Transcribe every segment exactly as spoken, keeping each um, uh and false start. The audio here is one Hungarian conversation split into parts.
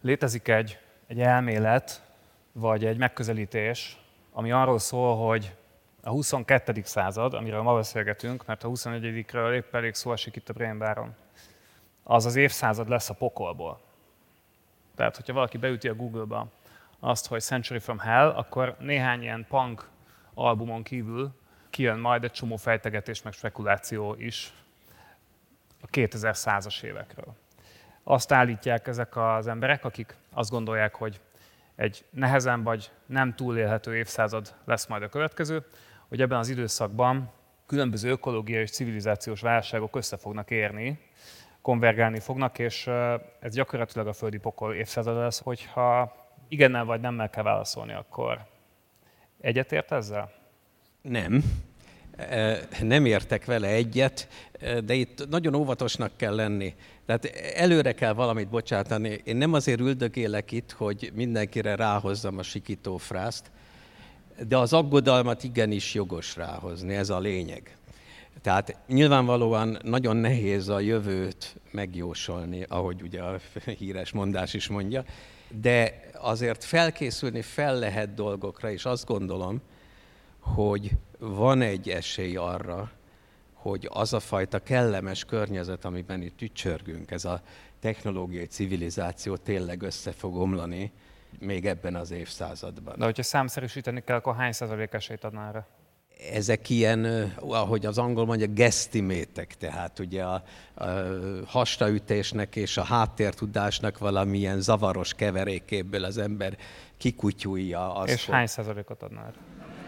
Létezik egy, egy elmélet, vagy egy megközelítés, ami arról szól, hogy a huszonkettedik század, amiről ma beszélgetünk, mert a huszonegyedikről épp elég szó esik itt a Brain Baron, az az évszázad lesz a pokolból. Tehát, hogyha valaki beüti a Google-ba azt, hogy Century from Hell, akkor néhány ilyen punk albumon kívül kijön majd egy csomó fejtegetés meg spekuláció is a kétezerszázas évekről. Azt állítják ezek az emberek, akik azt gondolják, hogy egy nehezen vagy nem túlélhető évszázad lesz majd a következő, hogy ebben az időszakban különböző ökológiai és civilizációs válságok össze fognak érni, konvergálni fognak, és ez gyakorlatilag a földi pokol évszázada lesz, hogyha igennel vagy nemmel kell válaszolni, akkor egyetért ezzel? Nem. Nem értek vele egyet, de itt nagyon óvatosnak kell lenni. Tehát előre kell valamit bocsátani. Én nem azért üldögélek itt, hogy mindenkire ráhozzam a sikítófrászt, de az aggodalmat igenis jogos ráhozni, ez a lényeg. Tehát nyilvánvalóan nagyon nehéz a jövőt megjósolni, ahogy ugye a híres mondás is mondja, de azért felkészülni fel lehet dolgokra, és azt gondolom, hogy van egy esély arra, hogy az a fajta kellemes környezet, amiben itt ücsörgünk, ez a technológiai civilizáció tényleg össze fog omlani még ebben az évszázadban. De hogyha számszerűsíteni kell, akkor hány százalék esélyt adná erre? Ezek ilyen, ahogy az angol mondja, guesstimatek, tehát ugye a, a hastaütésnek és a háttértudásnak valamilyen zavaros keverékéből az ember kikutyulja azt. És hány százalékot adná erre?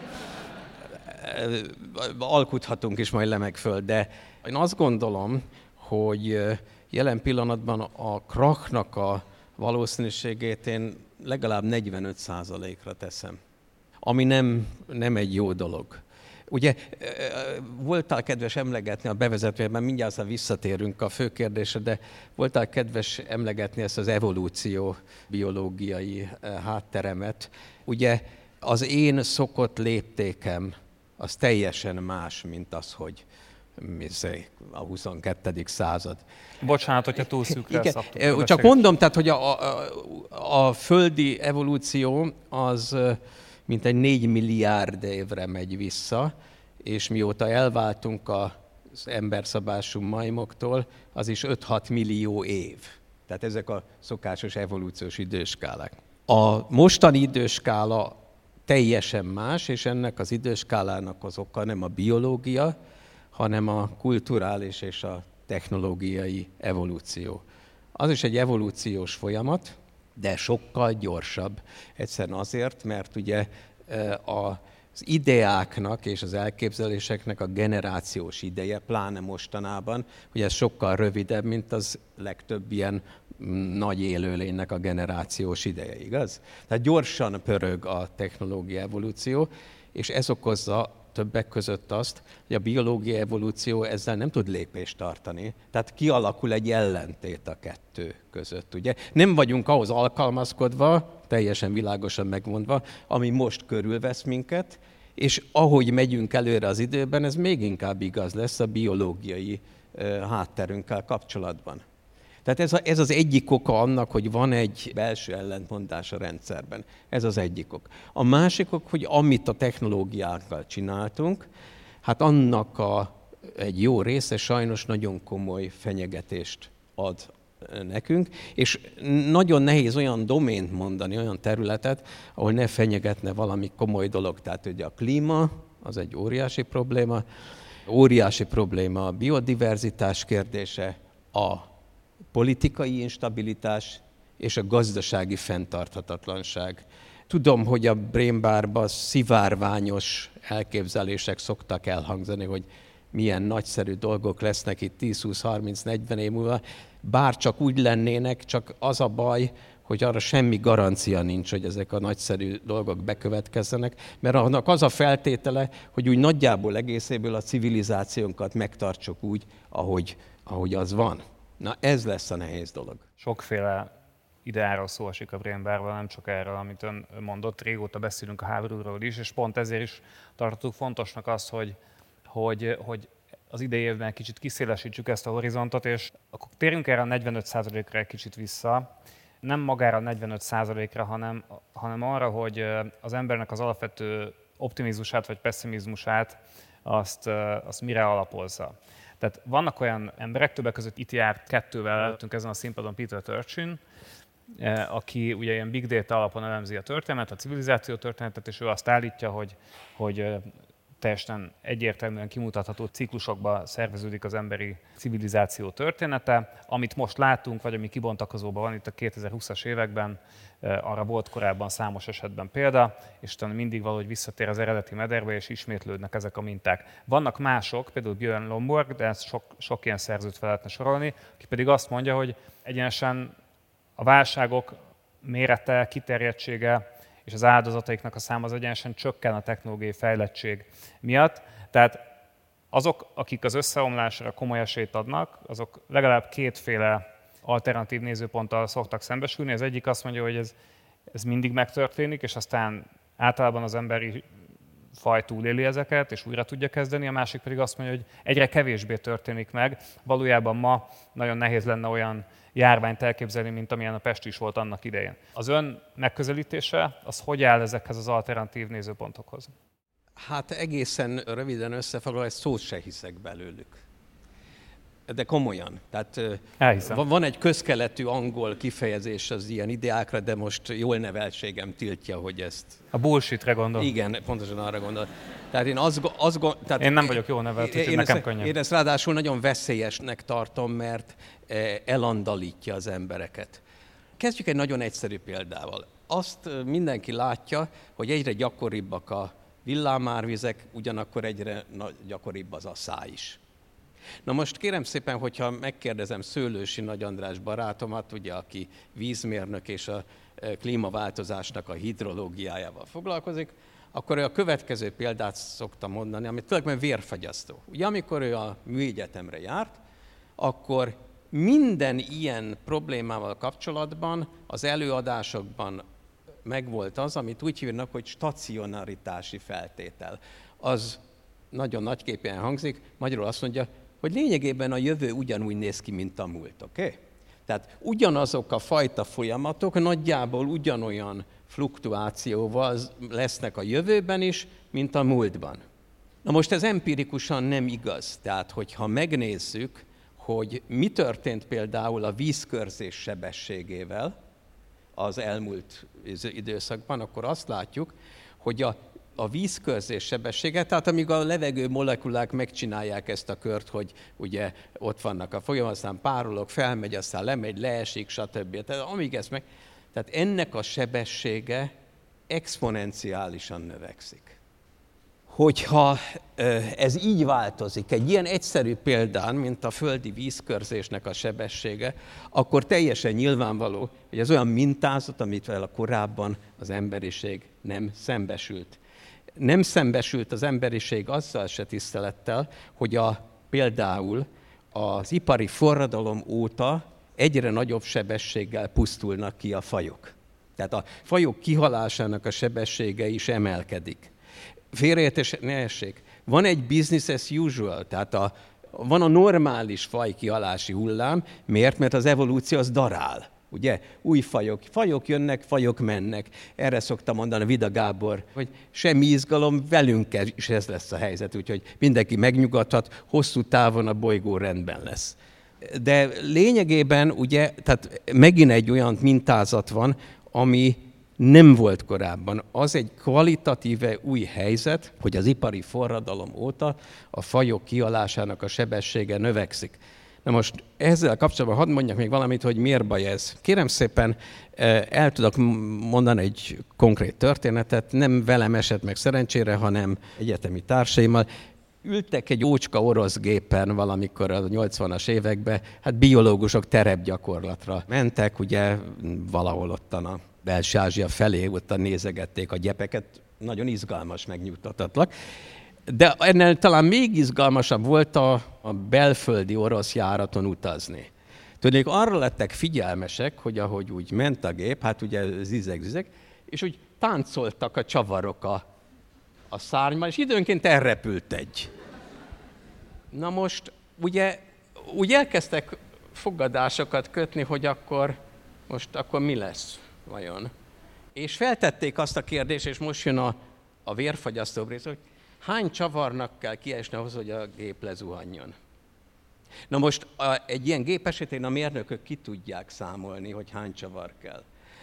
Alkuthatunk is majd le meg föl, de én azt gondolom, hogy jelen pillanatban a krachnak a valószínűségét én legalább negyvenöt százalékra teszem, ami nem, nem egy jó dolog. Ugye voltál kedves emlegetni a bevezetőben, mindjárt aztán visszatérünk a fő kérdésre, de voltál kedves emlegetni ezt az evolúció biológiai hátteremet. Ugye az én szokott léptékem az teljesen más, mint az, hogy a huszonkettedik század. Bocsánat, hogyha túl szűkre szabtuk. Csak mondom, tehát, hogy a, a, a földi evolúció az mintegy négy milliárd évre megy vissza, és mióta elváltunk az emberszabású majmoktól, az is öt-hat millió év. Tehát ezek a szokásos evolúciós időskálák. A mostani időskála teljesen más, és ennek az időskálának az oka nem a biológia, hanem a kulturális és a technológiai evolúció. Az is egy evolúciós folyamat, de sokkal gyorsabb. Egyszerűen azért, mert ugye az ideáknak és az elképzeléseknek a generációs ideje, pláne mostanában, hogy ez sokkal rövidebb, mint az legtöbb ilyen nagy élőlénynek a generációs ideje, igaz? Tehát gyorsan pörög a technológia evolúció, és ez okozza többek között azt, hogy a biológiai evolúció ezzel nem tud lépést tartani. Tehát kialakul egy ellentét a kettő között, ugye? Nem vagyunk ahhoz alkalmazkodva, teljesen világosan megmondva, ami most körülvesz minket, és ahogy megyünk előre az időben, ez még inkább igaz lesz a biológiai hátterünkkel kapcsolatban. Tehát ez, a, ez az egyik oka annak, hogy van egy belső ellentmondás a rendszerben. Ez az egyik ok. A másik ok, hogy amit a technológiákkal csináltunk, hát annak a, egy jó része sajnos nagyon komoly fenyegetést ad nekünk, és nagyon nehéz olyan domént mondani, olyan területet, ahol ne fenyegetne valami komoly dolog. Tehát ugye a klíma, az egy óriási probléma, óriási probléma a biodiverzitás kérdése, a politikai instabilitás és a gazdasági fenntarthatatlanság. Tudom, hogy a Brain Barban szivárványos elképzelések szoktak elhangzani, hogy milyen nagyszerű dolgok lesznek itt tíz-húsz-harminc-negyven év múlva, bár csak úgy lennének, csak az a baj, hogy arra semmi garancia nincs, hogy ezek a nagyszerű dolgok bekövetkezzenek, mert annak az a feltétele, hogy úgy nagyjából egészéből a civilizációnkat megtartsuk úgy, ahogy, ahogy az van. Na ez lesz a nehéz dolog. Sokféle ideáról szó esik a Brain Barban, nem csak erről, amit ön mondott. Régóta beszélünk a háborúról is, és pont ezért is tartottuk fontosnak azt, hogy, hogy, hogy az idei évben kicsit kiszélesítsük ezt a horizontot, és akkor térjünk erre a negyvenöt százalékra egy kicsit vissza. nem magára negyvenöt százalékra, hanem, hanem arra, hogy az embernek az alapvető optimizmusát vagy pessimizmusát azt, azt mire alapozza. Tehát vannak olyan emberek, többek között itt járt kettővel előttünk ezen a színpadon Peter Turchin, aki ugye ilyen big data alapon elemzi a történetet, a civilizáció történetet, és ő azt állítja, hogy, hogy teljesen egyértelműen kimutatható ciklusokba szerveződik az emberi civilizáció története. Amit most látunk, vagy ami kibontakozóban van itt a kétezer-húszas években, arra volt korábban számos esetben példa, és utána mindig valahogy visszatér az eredeti mederbe, és ismétlődnek ezek a minták. Vannak mások, például Björn Lomborg, de ezt sok, sok ilyen szerzőt fel lehetne sorolni, aki pedig azt mondja, hogy egyenesen a válságok mérete, kiterjedtsége és az áldozataiknak a száma az egyenesen csökken a technológiai fejlettség miatt. Tehát azok, akik az összeomlásra komoly esélyt adnak, azok legalább kétféle alternatív nézőponttal szoktak szembesülni. Az egyik azt mondja, hogy ez, ez mindig megtörténik, és aztán általában az emberi faj túléli ezeket, és újra tudja kezdeni, a másik pedig azt mondja, hogy egyre kevésbé történik meg. Valójában ma nagyon nehéz lenne olyan járványt elképzelni, mint amilyen a pest is volt annak idején. Az ön megközelítése, az hogy áll ezekhez az alternatív nézőpontokhoz? Hát egészen röviden összefoglalva, egy szót se hiszek belőlük. De komolyan. Tehát Elhiszem. van egy közkeletű angol kifejezés az ilyen ideákra, de most jól neveltségem tiltja, hogy ezt... A bullshitre gondol. Igen, pontosan arra gondol. Tehát én azt, azt tehát én nem vagyok jól nevelt, úgyhogy nekem ezt, könnyebb. Én ezt ráadásul nagyon veszélyesnek tartom, mert elandalítja az embereket. Kezdjük egy nagyon egyszerű példával. Azt mindenki látja, hogy egyre gyakoribbak a villámárvizek, ugyanakkor egyre gyakoribb az asszály is. Na most kérem szépen, hogyha megkérdezem Szőlősi Nagy András barátomat, ugye, aki vízmérnök és a klímaváltozásnak a hidrológiájával foglalkozik, akkor ő a következő példát szokta mondani, ami tulajdonképpen vérfagyasztó. Ugye amikor ő a műegyetemre járt, akkor minden ilyen problémával kapcsolatban az előadásokban megvolt az, amit úgy hívnak, hogy stacionaritási feltétel. Az nagyon nagyképpen hangzik, magyarul azt mondja, hogy lényegében a jövő ugyanúgy néz ki, mint a múlt, oké? Okay? Tehát ugyanazok a fajta folyamatok nagyjából ugyanolyan fluktuációval lesznek a jövőben is, mint a múltban. Na most ez empirikusan nem igaz. Tehát, hogyha megnézzük, hogy mi történt például a vízkörzés sebességével az elmúlt időszakban, akkor azt látjuk, hogy a a vízkörzés sebessége, tehát amíg a levegő molekulák megcsinálják ezt a kört, hogy ugye ott vannak a folyam, aztán párolog, felmegy, aztán lemegy, leesik, stb. Tehát amíg ez meg, tehát ennek a sebessége exponenciálisan növekszik. Hogyha ez így változik, egy ilyen egyszerű példán, mint a földi vízkörzésnek a sebessége, akkor teljesen nyilvánvaló, hogy ez olyan mintázat, amit vele korábban az emberiség nem szembesült. Nem szembesült az emberiség azzal se tisztelettel, hogy a, például az ipari forradalom óta egyre nagyobb sebességgel pusztulnak ki a fajok. Tehát a fajok kihalásának a sebessége is emelkedik. Félreértés ne essék. Van egy business as usual, tehát a, van a normális fajkihalási hullám. Miért? Mert az evolúció az darál. Ugye? Új fajok. Fajok jönnek, fajok mennek. Erre szoktam mondani Vida Gábor, hogy semmi izgalom, velünk is ez lesz a helyzet, úgyhogy mindenki megnyugodhat, hosszú távon a bolygó rendben lesz. De lényegében ugye, tehát megint egy olyan mintázat van, ami nem volt korábban. Az egy kvalitatíve új helyzet, hogy az ipari forradalom óta a fajok kihalásának a sebessége növekszik. Na most ezzel kapcsolatban hadd mondjak még valamit, hogy miért baj ez. Kérem szépen, el tudok mondani egy konkrét történetet, nem velem esett meg szerencsére, hanem egyetemi társaimmal. Ültek egy ócska orosz gépen valamikor a nyolcvanas években, hát biológusok terepgyakorlatra mentek, ugye valahol ottan a Belső-Ázsia felé, ottan nézegették a gyepeket, nagyon izgalmas, megnyugtatatlan. De ennél talán még izgalmasabb volt a, a belföldi orosz járaton utazni. Tudnék, arra lettek figyelmesek, hogy ahogy úgy ment a gép, hát ugye zizeg-zizeg, és úgy táncoltak a csavarok a, a szárnyban, és időnként elrepült egy. Na most ugye úgy elkezdtek fogadásokat kötni, hogy akkor most akkor mi lesz vajon? És feltették azt a kérdést, és most jön a, a vérfagyasztóbb rész, hogy hány csavarnak kell kiesni ahhoz, hogy a gép lezuhanjon? Na most a, egy ilyen gép esetén a mérnökök ki tudják számolni, hogy hány csavar kell.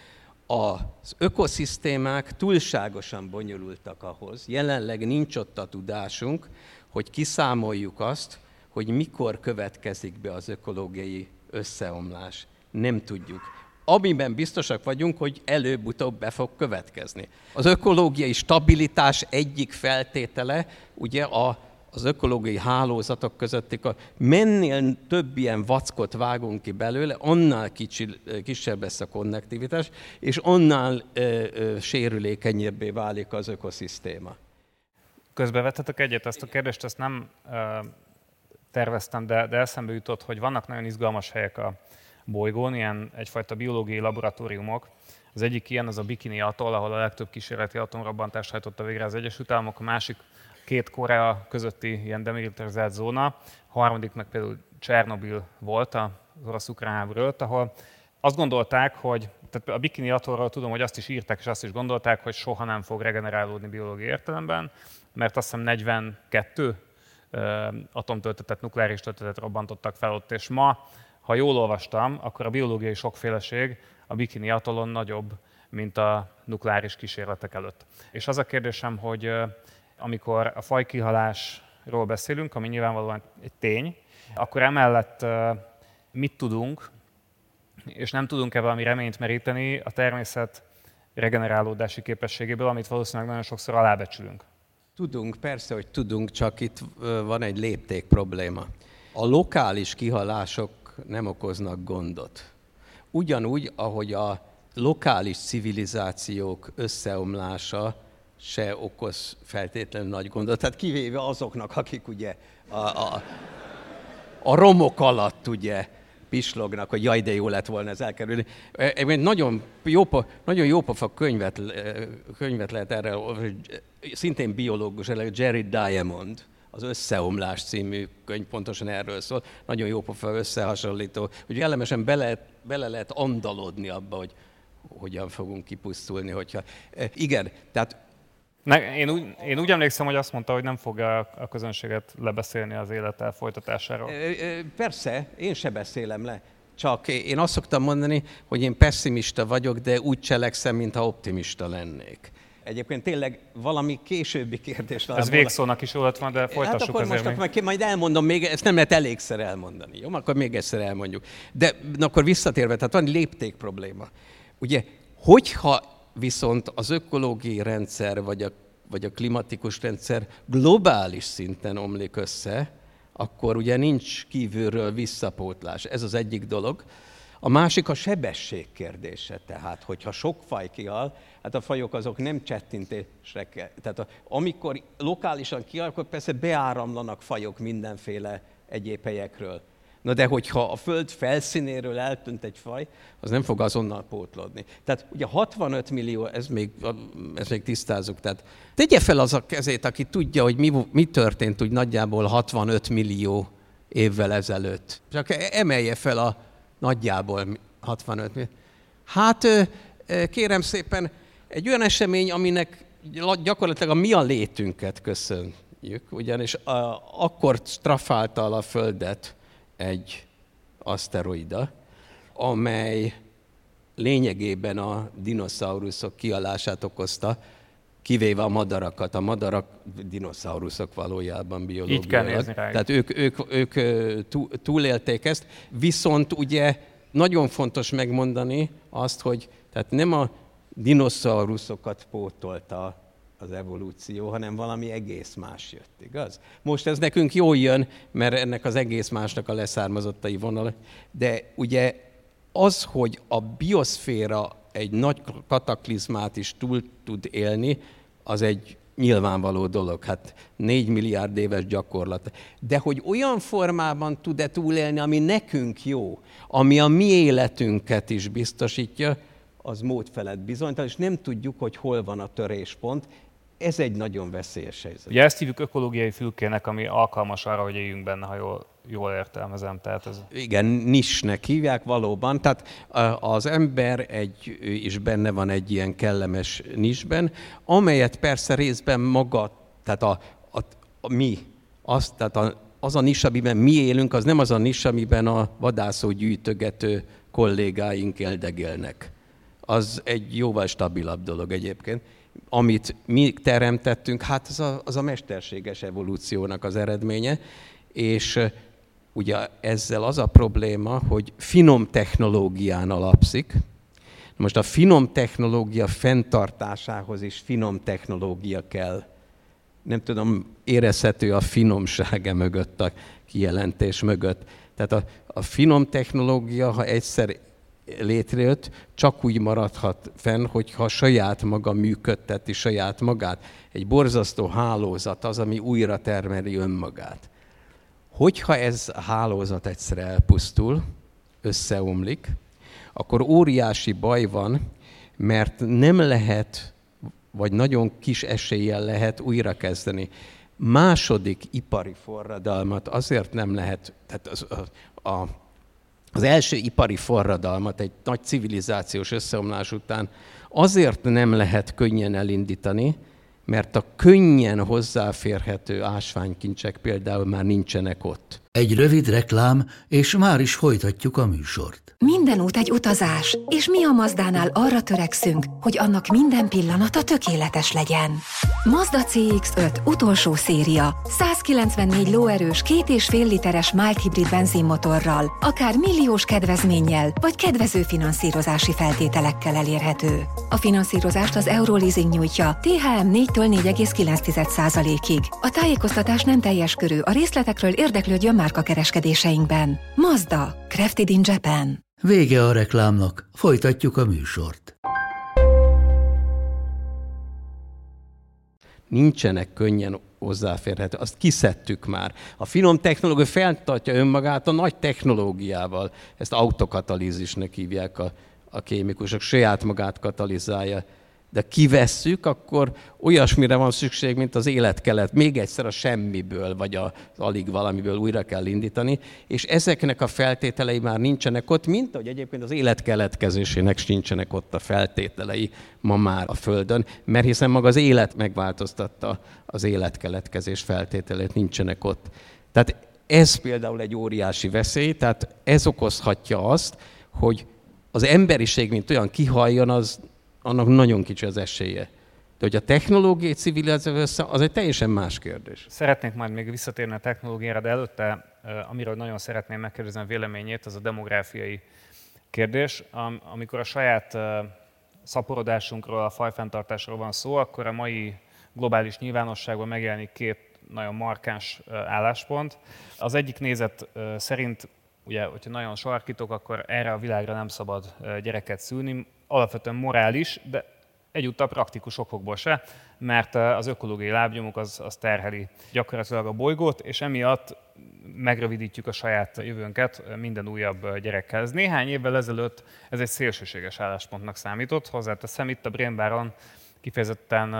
Az ökoszisztémák túlságosan bonyolultak ahhoz, jelenleg nincs ott a tudásunk, hogy kiszámoljuk azt, hogy mikor következik be az ökológiai összeomlás. Nem tudjuk. Amiben biztosak vagyunk, hogy előbb-utóbb be fog következni. Az ökológiai stabilitás egyik feltétele, ugye a, az ökológiai hálózatok közötti, mennél több ilyen vackot vágunk ki belőle, annál kicsi, kisebb lesz a konnektivitás, és annál ö, ö, sérülékenyebbé válik az ökoszisztéma. Közbevethetek egyet, ezt a kérdést ezt nem ö, terveztem, de, de eszembe jutott, hogy vannak nagyon izgalmas helyek a bolygón, ilyen egyfajta biológiai laboratóriumok. Az egyik ilyen az a Bikini atoll, ahol a legtöbb kísérleti atomrobbantást hajtotta végre az Egyesült Államok, a másik két Korea közötti ilyen demilitarizált zóna, a harmadik meg például Csernobil volt az orosz-ukrán háború előtt, ahol azt gondolták, hogy tehát a Bikini atollról tudom, hogy azt is írták, és azt is gondolták, hogy soha nem fog regenerálódni biológiai értelemben, mert azt hiszem negyvenkettő atomtöltetet, nukleáris töltetet robbantottak fel ott, és ma, ha jól olvastam, akkor a biológiai sokféleség a Bikini atollon nagyobb, mint a nukleáris kísérletek előtt. És az a kérdésem, hogy amikor a fajkihalásról beszélünk, ami nyilvánvalóan egy tény, akkor emellett mit tudunk, és nem tudunk-e valami reményt meríteni a természet regenerálódási képességéből, amit valószínűleg nagyon sokszor alábecsülünk? Tudunk, persze, hogy tudunk, csak itt van egy lépték probléma. A lokális kihalások nem okoznak gondot. Ugyanúgy, ahogy a lokális civilizációk összeomlása se okoz feltétlenül nagy gondot. Tehát kivéve azoknak, akik ugye a, a, a romok alatt ugye pislognak, hogy jaj, de jó lett volna ez elkerülni. Egy nagyon jó, nagyon jópofa könyvet, könyvet lehet erre, szintén biológus, Jerry Diamond, az Összeomlás című könyv pontosan erről szól. Nagyon jópofa összehasonlító, hogy jellemesen bele, bele lehet andalodni abba, hogy hogyan fogunk kipusztulni, hogyha... Igen, tehát... Ne, én, úgy, én úgy emlékszem, hogy azt mondta, hogy nem fogja a közönséget lebeszélni az élete folytatásáról. Persze, én se beszélem le. Csak én azt szoktam mondani, hogy én pessimista vagyok, de úgy cselekszem, mintha optimista lennék. Egyébként tényleg valami későbbi kérdés. Ez végszónak is volt van, de folytassuk hát akkor azért most még. Akkor majd elmondom még, ezt nem lehet elégszer elmondani. Jó, akkor még egyszer elmondjuk. De na, akkor visszatérve, tehát van lépték probléma. Ugye, hogyha viszont az ökológiai rendszer, vagy a, vagy a klimatikus rendszer globális szinten omlik össze, akkor ugye nincs kívülről visszapótlás. Ez az egyik dolog. A másik a sebesség kérdése, tehát hogyha sok faj kihal, hát a fajok azok nem csettintésre kell. Tehát a, amikor lokálisan kihal, akkor persze beáramlanak fajok mindenféle egyéb helyekről. Na de hogyha a Föld felszínéről eltűnt egy faj, az nem fog azonnal pótlódni. Tehát ugye hatvanöt millió, ez még, ez még tisztázzuk, tehát tegye fel az a kezét, aki tudja, hogy mi, mi történt úgy nagyjából hatvanöt millió évvel ezelőtt. Csak emelje fel a nagyjából hatvanöt millió. Hát kérem szépen, egy olyan esemény, aminek gyakorlatilag a mi a létünket köszönjük, ugyanis a, akkor strafálta a Földet egy aszteroida, amely lényegében a dinoszauruszok kihalását okozta, kivéve a madarakat. A madarak dinoszauruszok valójában biológiailag. Így kell nézni rá. Tehát ők, ők, ők túlélték ezt, viszont ugye nagyon fontos megmondani azt, hogy tehát nem a dinoszauruszokat pótolta az evolúció, hanem valami egész más jött, igaz? Most ez nekünk jól jön, mert ennek az egész másnak a leszármazottai vonal, de ugye az, hogy a bioszféra egy nagy kataklizmát is túl tud élni, az egy nyilvánvaló dolog, hát négy milliárd éves gyakorlat. De hogy olyan formában tud-e túlélni, ami nekünk jó, ami a mi életünket is biztosítja, az mód felett bizonytalan, és nem tudjuk, hogy hol van a töréspont. Ez egy nagyon veszélyes helyzet. Ugye ezt hívjuk ökológiai fülkének, ami alkalmas arra, hogy éljünk benne, ha jól jól értelmezem. Tehát ez... Igen, nisnek hívják valóban. Tehát az ember egy, is benne van egy ilyen kellemes nisben, amelyet persze részben maga, tehát a, a, a mi, az, tehát a, az a nis, amiben mi élünk, az nem az a nis, amiben a vadászó gyűjtögető kollégáink eldegélnek. Az egy jóval stabilabb dolog egyébként. Amit mi teremtettünk, hát az a, az a mesterséges evolúciónak az eredménye, és ugye ezzel az a probléma, hogy finom technológián alapszik. Most a finom technológia fenntartásához is finom technológia kell. Nem tudom, érezhető a finomsága mögött, a kijelentés mögött. Tehát a, a finom technológia, ha egyszer létrejött, csak úgy maradhat fenn, hogyha saját maga működteti saját magát. Egy borzasztó hálózat az, ami újra termeli önmagát. Hogyha ez a hálózat egyszer elpusztul, összeomlik, akkor óriási baj van, mert nem lehet, vagy nagyon kis eséllyel lehet újrakezdeni. Második ipari forradalmat azért nem lehet, tehát az, a, a, az első ipari forradalmat egy nagy civilizációs összeomlás után azért nem lehet könnyen elindítani, mert a könnyen hozzáférhető ásványkincsek például már nincsenek ott. Egy rövid reklám, és már is folytatjuk a műsort. Minden út egy utazás, és mi a Mazdánál arra törekszünk, hogy annak minden pillanata tökéletes legyen. Mazda cé iksz öt utolsó széria, százkilencvennégy lóerős, két és fél literes mild hibrid benzinmotorral, akár milliós kedvezménnyel, vagy kedvező finanszírozási feltételekkel elérhető. A finanszírozást az Euroleasing nyújtja té há em négytől négy egész kilenc százalékig. A tájékoztatás nem teljes körű, a részletekről érdeklődjön márkakereskedéseinkben. Mazda, crafted in Japan. Vége a reklámnak, folytatjuk a műsort. Nincsenek könnyen hozzáférhető, azt kiszedtük már. A finom technológia fenntartja önmagát a nagy technológiával. Ezt autokatalízisnek hívják a, a kémikusok, saját magát katalizálja. De kivesszük, akkor olyasmire van szükség, mint az életkelet. Még egyszer a semmiből, vagy az alig valamiből újra kell indítani, és ezeknek a feltételei már nincsenek ott, mint ahogy egyébként az élet keletkezésének nincsenek ott a feltételei ma már a Földön, mert hiszen maga az élet megváltoztatta az életkeletkezés feltételeit, nincsenek ott. Tehát ez például egy óriási veszély, tehát ez okozhatja azt, hogy az emberiség, mint olyan kihalljon, az annak nagyon kicsi az esélye. De hogy a technológiai civilizáció, az egy teljesen más kérdés. Szeretnék majd még visszatérni a technológiára, de előtte, amiről nagyon szeretném megkérdezni a véleményét, az a demográfiai kérdés. Amikor a saját szaporodásunkról, a fajfenntartásról van szó, akkor a mai globális nyilvánosságban megjelenik két nagyon markáns álláspont. Az egyik nézet szerint, ugye, hogyha nagyon sarkítok, akkor erre a világra nem szabad gyereket szülni, alapvetően morális, de egyúttal praktikus okokból se, mert az ökológiai lábnyomuk az, az terheli gyakorlatilag a bolygót, és emiatt megrövidítjük a saját jövőnket minden újabb gyerekkel. Ez néhány évvel ezelőtt ez egy szélsőséges álláspontnak számított, hozzáteszem, itt a Brain Baron kifejezetten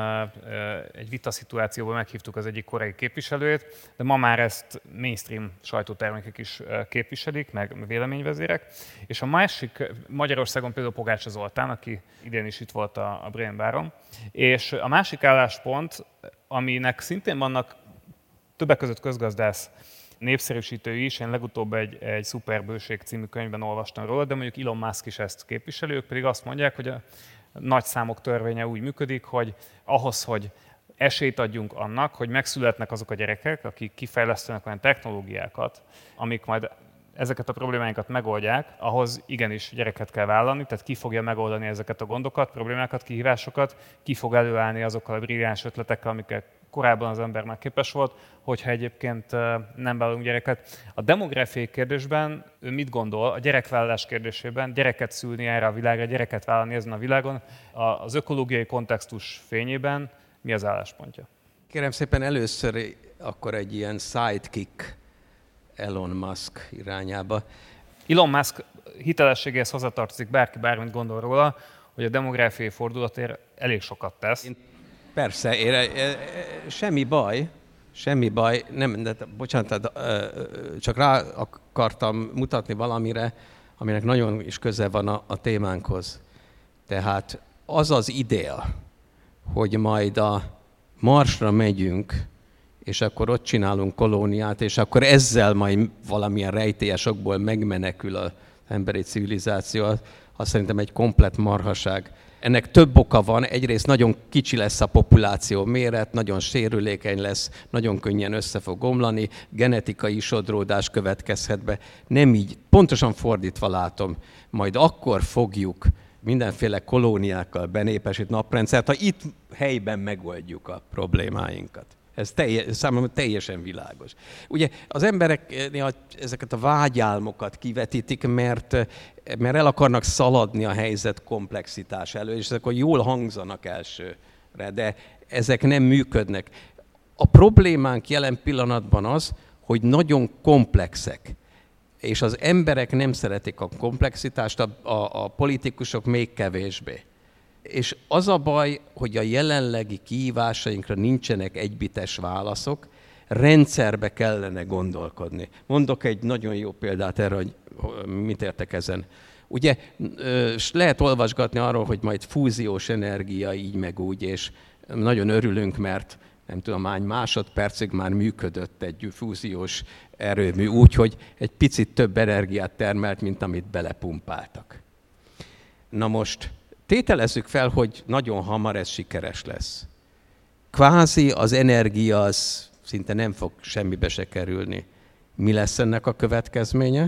egy vitaszituációban meghívtuk az egyik korai képviselőjét, de ma már ezt mainstream sajtótermékek is képviselik, meg véleményvezérek. És a másik, Magyarországon például Pogácsa Zoltán, aki idén is itt volt a Brain Baron, és a másik álláspont, aminek szintén vannak többek között közgazdász népszerűsítői is, én legutóbb egy, egy Szuperbőség című könyvben olvastam róla, de mondjuk Elon Musk is ezt képviseli, ők pedig azt mondják, hogy a nagy számok törvénye úgy működik, hogy ahhoz, hogy esélyt adjunk annak, hogy megszületnek azok a gyerekek, akik kifejlesztenek olyan technológiákat, amik majd ezeket a problémáinkat megoldják, ahhoz igenis gyereket kell vállalni, tehát ki fogja megoldani ezeket a gondokat, problémákat, kihívásokat, ki fog előállni azokkal a brilliáns ötletekkel, amikkel korábban az ember már képes volt, hogyha egyébként nem vállalunk gyereket. A demográfiai kérdésben ő mit gondol a gyerekvállalás kérdésében, gyereket szülni erre a világra, gyereket vállalni ezen a világon, az ökológiai kontextus fényében mi az álláspontja? Kérem szépen, először akkor egy ilyen sidekick Elon Musk irányába. Elon Musk hitelességéhez hozzátartozik, bárki bármit gondol róla, hogy a demográfiai fordulatért elég sokat tesz. Én persze, én, semmi baj, Semmi baj, nem, de bocsánat, csak rá akartam mutatni valamire, aminek nagyon is köze van a, a témánkhoz. Tehát az az idea, hogy majd a Marsra megyünk, és akkor ott csinálunk kolóniát, és akkor ezzel majd valamilyen rejtélyes okból megmenekül az emberi civilizáció, az szerintem egy komplett marhaság. Ennek több oka van, egyrészt nagyon kicsi lesz a populáció méret, nagyon sérülékeny lesz, nagyon könnyen össze fog omlani, genetikai sodródás következhet be. Nem így, pontosan fordítva látom, majd akkor fogjuk mindenféle kolóniákkal benépesít naprendszert, ha itt helyben megoldjuk a problémáinkat. Ez telje, számomra teljesen világos. Ugye az emberek ezeket a vágyálmokat kivetítik, mert, mert el akarnak szaladni a helyzet komplexitás elő, és ezek jól hangzanak elsőre, de ezek nem működnek. A problémánk jelen pillanatban az, hogy nagyon komplexek, és az emberek nem szeretik a komplexitást, a, a, a politikusok még kevésbé. És az a baj, hogy a jelenlegi kihívásainkra nincsenek egybites válaszok, rendszerbe kellene gondolkodni. Mondok egy nagyon jó példát erre, hogy mit értek ezen. Ugye lehet olvasgatni arról, hogy majd fúziós energia így meg úgy, és nagyon örülünk, mert nem tudom, hány másodpercig már működött egy fúziós erőmű úgy, hogy egy picit több energiát termelt, mint amit belepumpáltak. Na most tételezzük fel, hogy nagyon hamar ez sikeres lesz. Kvázi az energia az szinte nem fog semmibe se kerülni. Mi lesz ennek a következménye?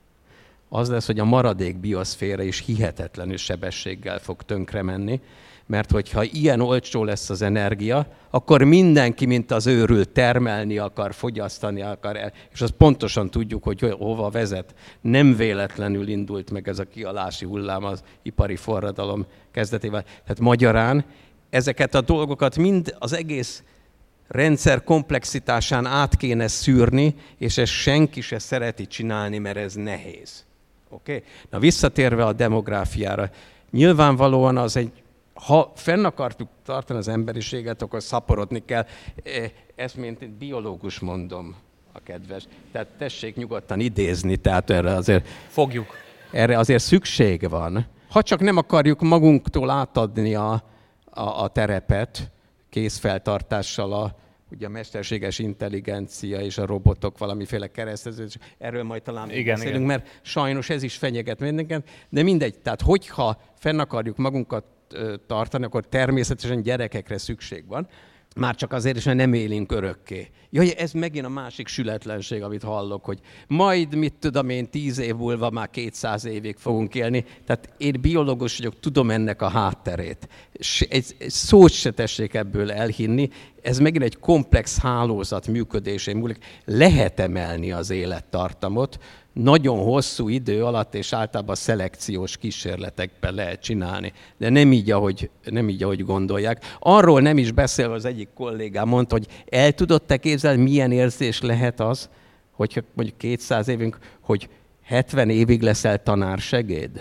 Az lesz, hogy a maradék bioszféra is hihetetlenül sebességgel fog tönkre menni, mert hogyha ilyen olcsó lesz az energia, akkor mindenki, mint az őrült, termelni akar, fogyasztani akar el, és azt pontosan tudjuk, hogy hova vezet. Nem véletlenül indult meg ez a kialási hullám az ipari forradalom kezdetével. Tehát magyarán ezeket a dolgokat mind az egész rendszer komplexitásán át kéne szűrni, és ezt senki se szereti csinálni, mert ez nehéz. Okay? Na visszatérve a demográfiára, nyilvánvalóan az egy, ha fenn akartuk tartani az emberiséget, akkor szaporodni kell. Ezt mint egy biológus mondom, a kedves. Tehát tessék nyugodtan idézni, tehát erre azért... Fogjuk. Erre azért szükség van. Ha csak nem akarjuk magunktól átadni a, a, a terepet kézfeltartással, a, ugye a mesterséges intelligencia és a robotok valamiféle kereszteződés, erről majd talán igen, beszélünk, igen. Mert sajnos ez is fenyeget mindenket, de mindegy. Tehát hogyha fenn akarjuk magunkat tartani, akkor természetesen gyerekekre szükség van. Már csak azért is, mert nem élünk örökké. Jaj, ez megint a másik sületlenség, amit hallok, hogy majd, mit tudom én, tíz év múlva már kétszáz évig fogunk élni. Tehát én biológus vagyok, tudom ennek a hátterét. Egy, egy szót se tessék ebből elhinni, ez megint egy komplex hálózat működésén múlik. Lehet emelni az élettartamot, nagyon hosszú idő alatt, és általában szelekciós kísérletekben lehet csinálni. De nem így, ahogy, nem így, ahogy gondolják. Arról nem is beszélve az egyik kollégám mondta, hogy el tudod te képzelni, milyen érzés lehet az, hogyha mondjuk kétszáz évünk, hogy hetven évig leszel tanársegéd?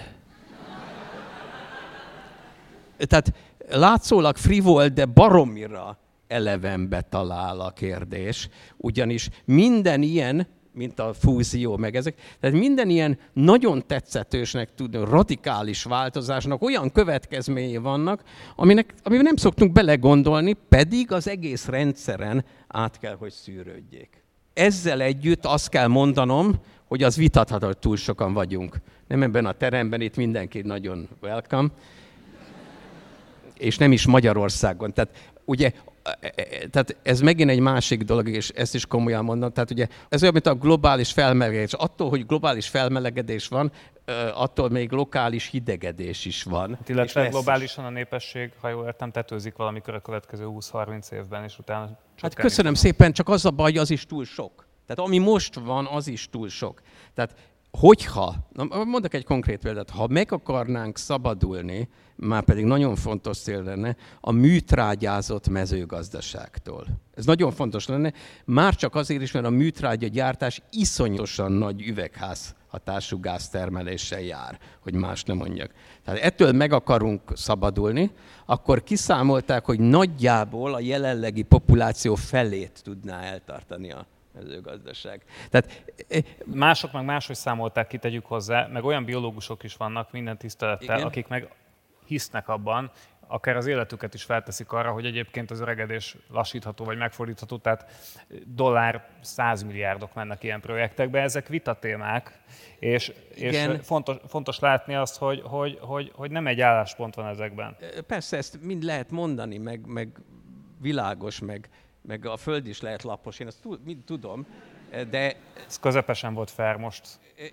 Tehát látszólag frivol, de baromira elevenbe talál a kérdés. Ugyanis minden ilyen, mint a fúzió, meg ezek. Tehát minden ilyen nagyon tetszetősnek tudni, radikális változásnak olyan következményei vannak, aminek, amiben nem szoktunk belegondolni, pedig az egész rendszeren át kell, hogy szűrődjék. Ezzel együtt azt kell mondanom, hogy az vitatható, hogy túl sokan vagyunk. Nem ebben a teremben, itt mindenki nagyon welcome, és nem is Magyarországon. Tehát ugye, tehát ez megint egy másik dolog, és ezt is komolyan mondom. Tehát ugye ez olyan, mint a globális felmelegedés. Attól, hogy globális felmelegedés van, attól még lokális hidegedés is van. Hát illetve globálisan a népesség, ha jól értem, tetőzik valamikor a következő húsz-harminc évben, és utána... Hát köszönöm szépen, csak az a baj, az is túl sok. Tehát ami most van, az is túl sok. Tehát hogyha, mondok egy konkrét példát, ha meg akarnánk szabadulni, már pedig nagyon fontos cél lenne, a műtrágyázott mezőgazdaságtól. Ez nagyon fontos lenne, már csak azért is, mert a műtrágya gyártás iszonyatosan nagy üvegházhatású gáztermeléssel jár, hogy más nem mondjak. Tehát ettől meg akarunk szabadulni, akkor kiszámolták, hogy nagyjából a jelenlegi populáció felét tudná eltartani a mezőgazdaság. Tehát, Mások meg máshogy számolták ki, tegyük hozzá, meg olyan biológusok is vannak minden tisztelettel, igen, akik meg hisznek abban, akár az életüket is felteszik arra, hogy egyébként az öregedés lassítható vagy megfordítható, tehát dollár százmilliárdok mennek ilyen projektekbe, ezek vitatémák, és, és fontos, fontos látni azt, hogy, hogy, hogy, hogy nem egy álláspont van ezekben. Persze ezt mind lehet mondani, meg, meg világos, meg, meg a föld is lehet lapos, én ezt mind tudom, de... Ez közepesen volt fair most.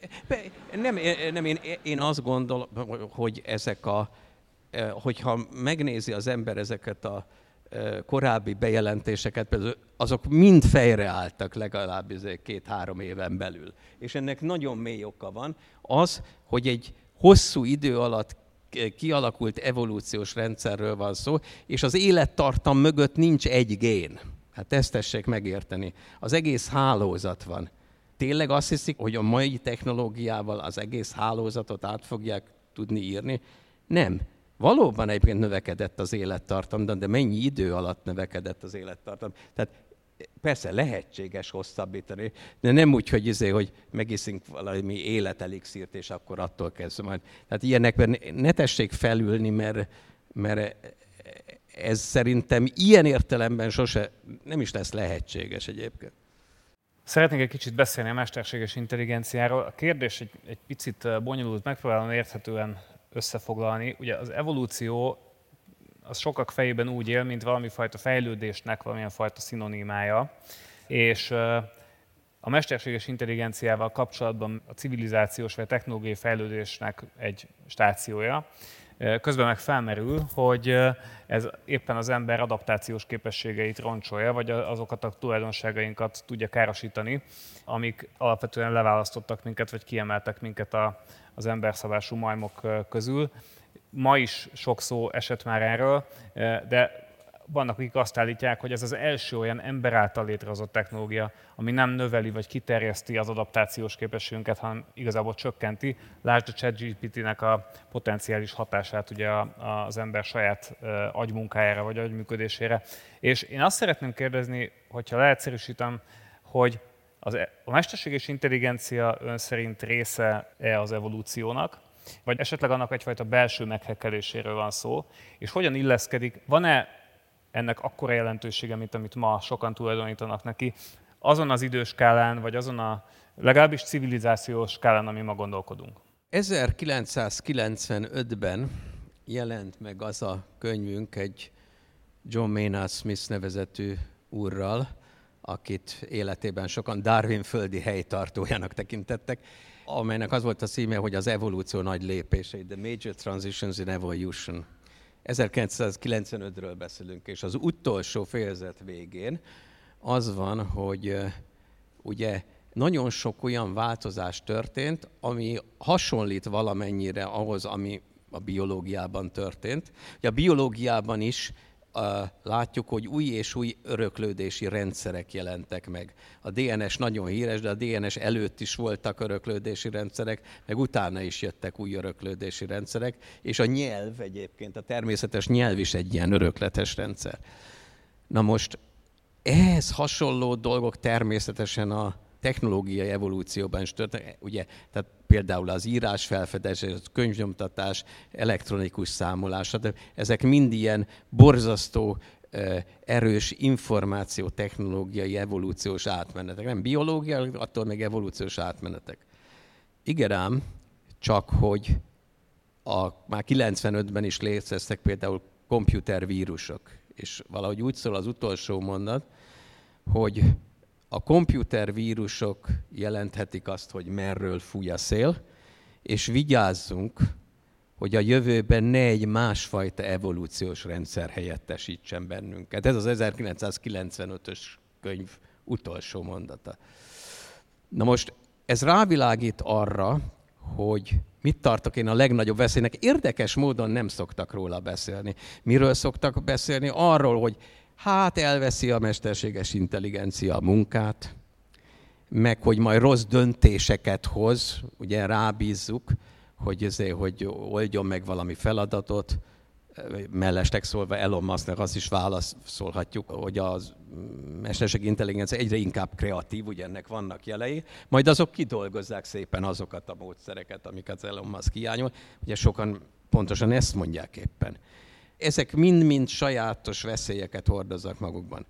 Nem, nem én, én azt gondolom, hogy ezek a hogyha megnézi az ember ezeket a korábbi bejelentéseket, például azok mind fejreálltak legalább két-három éven belül. És ennek nagyon mély oka van, az, hogy egy hosszú idő alatt kialakult evolúciós rendszerről van szó, és az élettartam mögött nincs egy gén. Hát ezt tessék megérteni. Az egész hálózat van. Tényleg azt hiszik, hogy a mai technológiával az egész hálózatot át fogják tudni írni? Nem. Valóban egyébként növekedett az élettartam, de mennyi idő alatt növekedett az élettartam? Tehát persze lehetséges hosszabbítani, de nem úgy, hogy, izé, hogy megiszünk valami életelixírt, és akkor attól kezdve majd. Tehát ilyenekben ne tessék felülni, mert, mert ez szerintem ilyen értelemben sose nem is lesz lehetséges egyébként. Szeretnék egy kicsit beszélni a mesterséges intelligenciáról. A kérdés egy, egy picit bonyolult, megpróbálom érthetően összefoglalni. Ugye az evolúció az sokak fejében úgy él, mint valami fajta fejlődésnek valamilyen fajta szinonimája, és a mesterséges intelligenciával kapcsolatban a civilizációs vagy technológiai fejlődésnek egy stációja. Közben meg felmerül, hogy ez éppen az ember adaptációs képességeit roncsolja, vagy azokat a tulajdonságainkat tudja károsítani, amik alapvetően leválasztottak minket, vagy kiemeltek minket a, az emberszabású majmok közül. Ma is sok szó esett már erről, de vannak, akik azt állítják, hogy ez az első olyan ember által létrehozott technológia, ami nem növeli vagy kiterjeszti az adaptációs képességünket, hanem igazából csökkenti. Lásd a ChatGPT-nek a potenciális hatását ugye az ember saját agymunkájára vagy agyműködésére. És én azt szeretném kérdezni, hogyha leegyszerűsítem, hogy az, a mesterséges intelligencia ön szerint része-e az evolúciónak, vagy esetleg annak egyfajta belső meghekkeléséről van szó, és hogyan illeszkedik, van-e ennek akkora jelentősége, mint amit ma sokan tulajdonítanak neki, azon az időskálán, vagy azon a legalábbis civilizációs skálán, ami ma gondolkodunk? ezerkilencszázkilencvenötben jelent meg az a könyvünk egy John Maynard Smith nevezetű úrral, akit életében sokan Darwin földi helytartójának tekintettek, amelynek az volt a címe, hogy az evolúció nagy lépései, The Major Transitions in Evolution. ezerkilencszázkilencvenötről beszélünk, és az utolsó fejezet végén az van, hogy ugye nagyon sok olyan változás történt, ami hasonlít valamennyire ahhoz, ami a biológiában történt. Ugye a biológiában is uh, látjuk, hogy új és új öröklődési rendszerek jelentek meg. A dé en es nagyon híres, de a dé en es előtt is voltak öröklődési rendszerek, meg utána is jöttek új öröklődési rendszerek, és a nyelv egyébként, a természetes nyelv is egy ilyen örökletes rendszer. Na most ehhez hasonló dolgok természetesen a technológiai evolúcióban is történnek, ugye, tehát például az írás felfedezés, könyvnyomtatás, elektronikus számolás, de ezek mind ilyen borzasztó, erős információ technológiai evolúciós átmenetek. Nem biológiai, attól még evolúciós átmenetek. Igen ám, csak hogy a, már kilencvenötben is léteztek például komputervírusok, és valahogy úgy szól az utolsó mondat, hogy a komputervírusok jelenthetik azt, hogy merről fúj a szél, és vigyázzunk, hogy a jövőben ne egy másfajta evolúciós rendszer helyettesítsen bennünket. Ez az ezerkilencszázkilencvenötös könyv utolsó mondata. Na most ez rávilágít arra, hogy mit tartok én a legnagyobb veszélynek. Érdekes módon nem szoktak róla beszélni. Miről szoktak beszélni? Arról, hogy hát elveszi a mesterséges intelligencia a munkát, meg hogy majd rossz döntéseket hoz, ugye rábízzuk, hogy, ezért, hogy oldjon meg valami feladatot, mellesleg szólva Elon Musknak azt is válaszolhatjuk, hogy a mesterséges intelligencia egyre inkább kreatív, ugye ennek vannak jelei, majd azok kidolgozzák szépen azokat a módszereket, amiket Elon Musk hiányol. Ugye sokan pontosan ezt mondják éppen. Ezek mind-mind sajátos veszélyeket hordoznak magukban.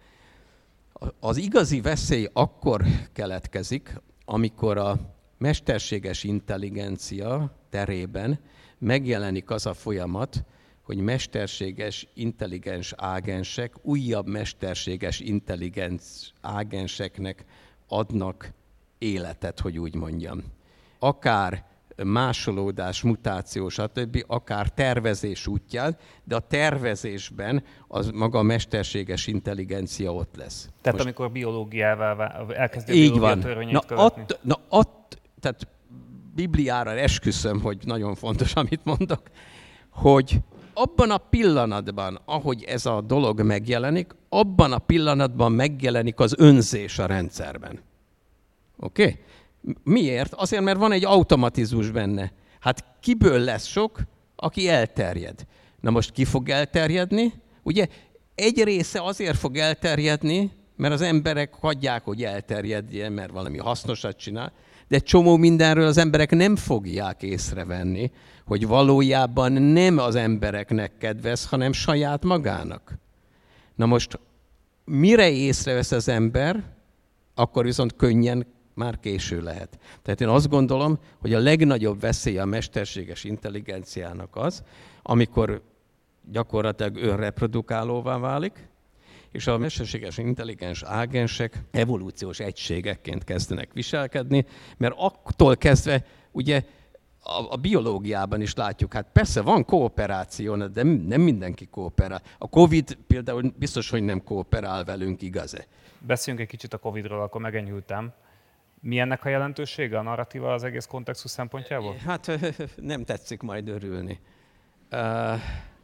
Az igazi veszély akkor keletkezik, amikor a mesterséges intelligencia terében megjelenik az a folyamat, hogy mesterséges intelligens ágensek újabb mesterséges intelligens ágenseknek adnak életet, hogy úgy mondjam. Akár másolódás, mutáció, stb., akár tervezés útján, de a tervezésben az maga a mesterséges intelligencia ott lesz. Tehát most, amikor biológiává elkezdi a így biológia van. törvényét Na, követni? Att, na att, tehát Bibliára esküszöm, hogy nagyon fontos, amit mondok, hogy abban a pillanatban, ahogy ez a dolog megjelenik, abban a pillanatban megjelenik az önzés a rendszerben. Oké? Okay? Miért? Azért, mert van egy automatizmus benne. Hát kiből lesz sok, aki elterjed. Na most ki fog elterjedni? Ugye egy része azért fog elterjedni, mert az emberek hagyják, hogy elterjedjen, mert valami hasznosat csinál, de egy csomó mindenről az emberek nem fogják észrevenni, hogy valójában nem az embereknek kedvez, hanem saját magának. Na most mire észrevesz az ember, akkor viszont könnyen már késő lehet. Tehát én azt gondolom, hogy a legnagyobb veszély a mesterséges intelligenciának az, amikor gyakorlatilag önreprodukálóvá válik, és a mesterséges intelligens ágensek evolúciós egységekként kezdenek viselkedni, mert attól kezdve, ugye a, a biológiában is látjuk, hát persze van kooperáció, de nem mindenki kooperál. A Covid például biztos, hogy nem kooperál velünk, igaz-e? Beszéljünk egy kicsit a Covidról, akkor megenyhültem. Mi ennek a jelentősége, a narratíva az egész kontextus szempontjából? Hát nem tetszik majd örülni. Uh,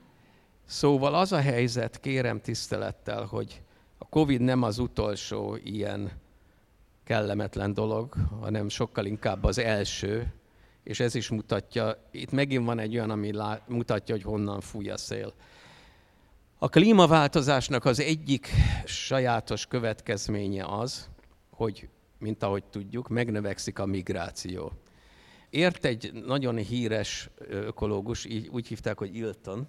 Szóval az a helyzet, kérem tisztelettel, hogy a Covid nem az utolsó ilyen kellemetlen dolog, hanem sokkal inkább az első, és ez is mutatja, itt megint van egy olyan, ami lá, mutatja, hogy honnan fúj a szél. A klímaváltozásnak az egyik sajátos következménye az, hogy, mint ahogy tudjuk, megnövekszik a migráció. Ért egy nagyon híres ökológus, így úgy hívták, hogy Ilton,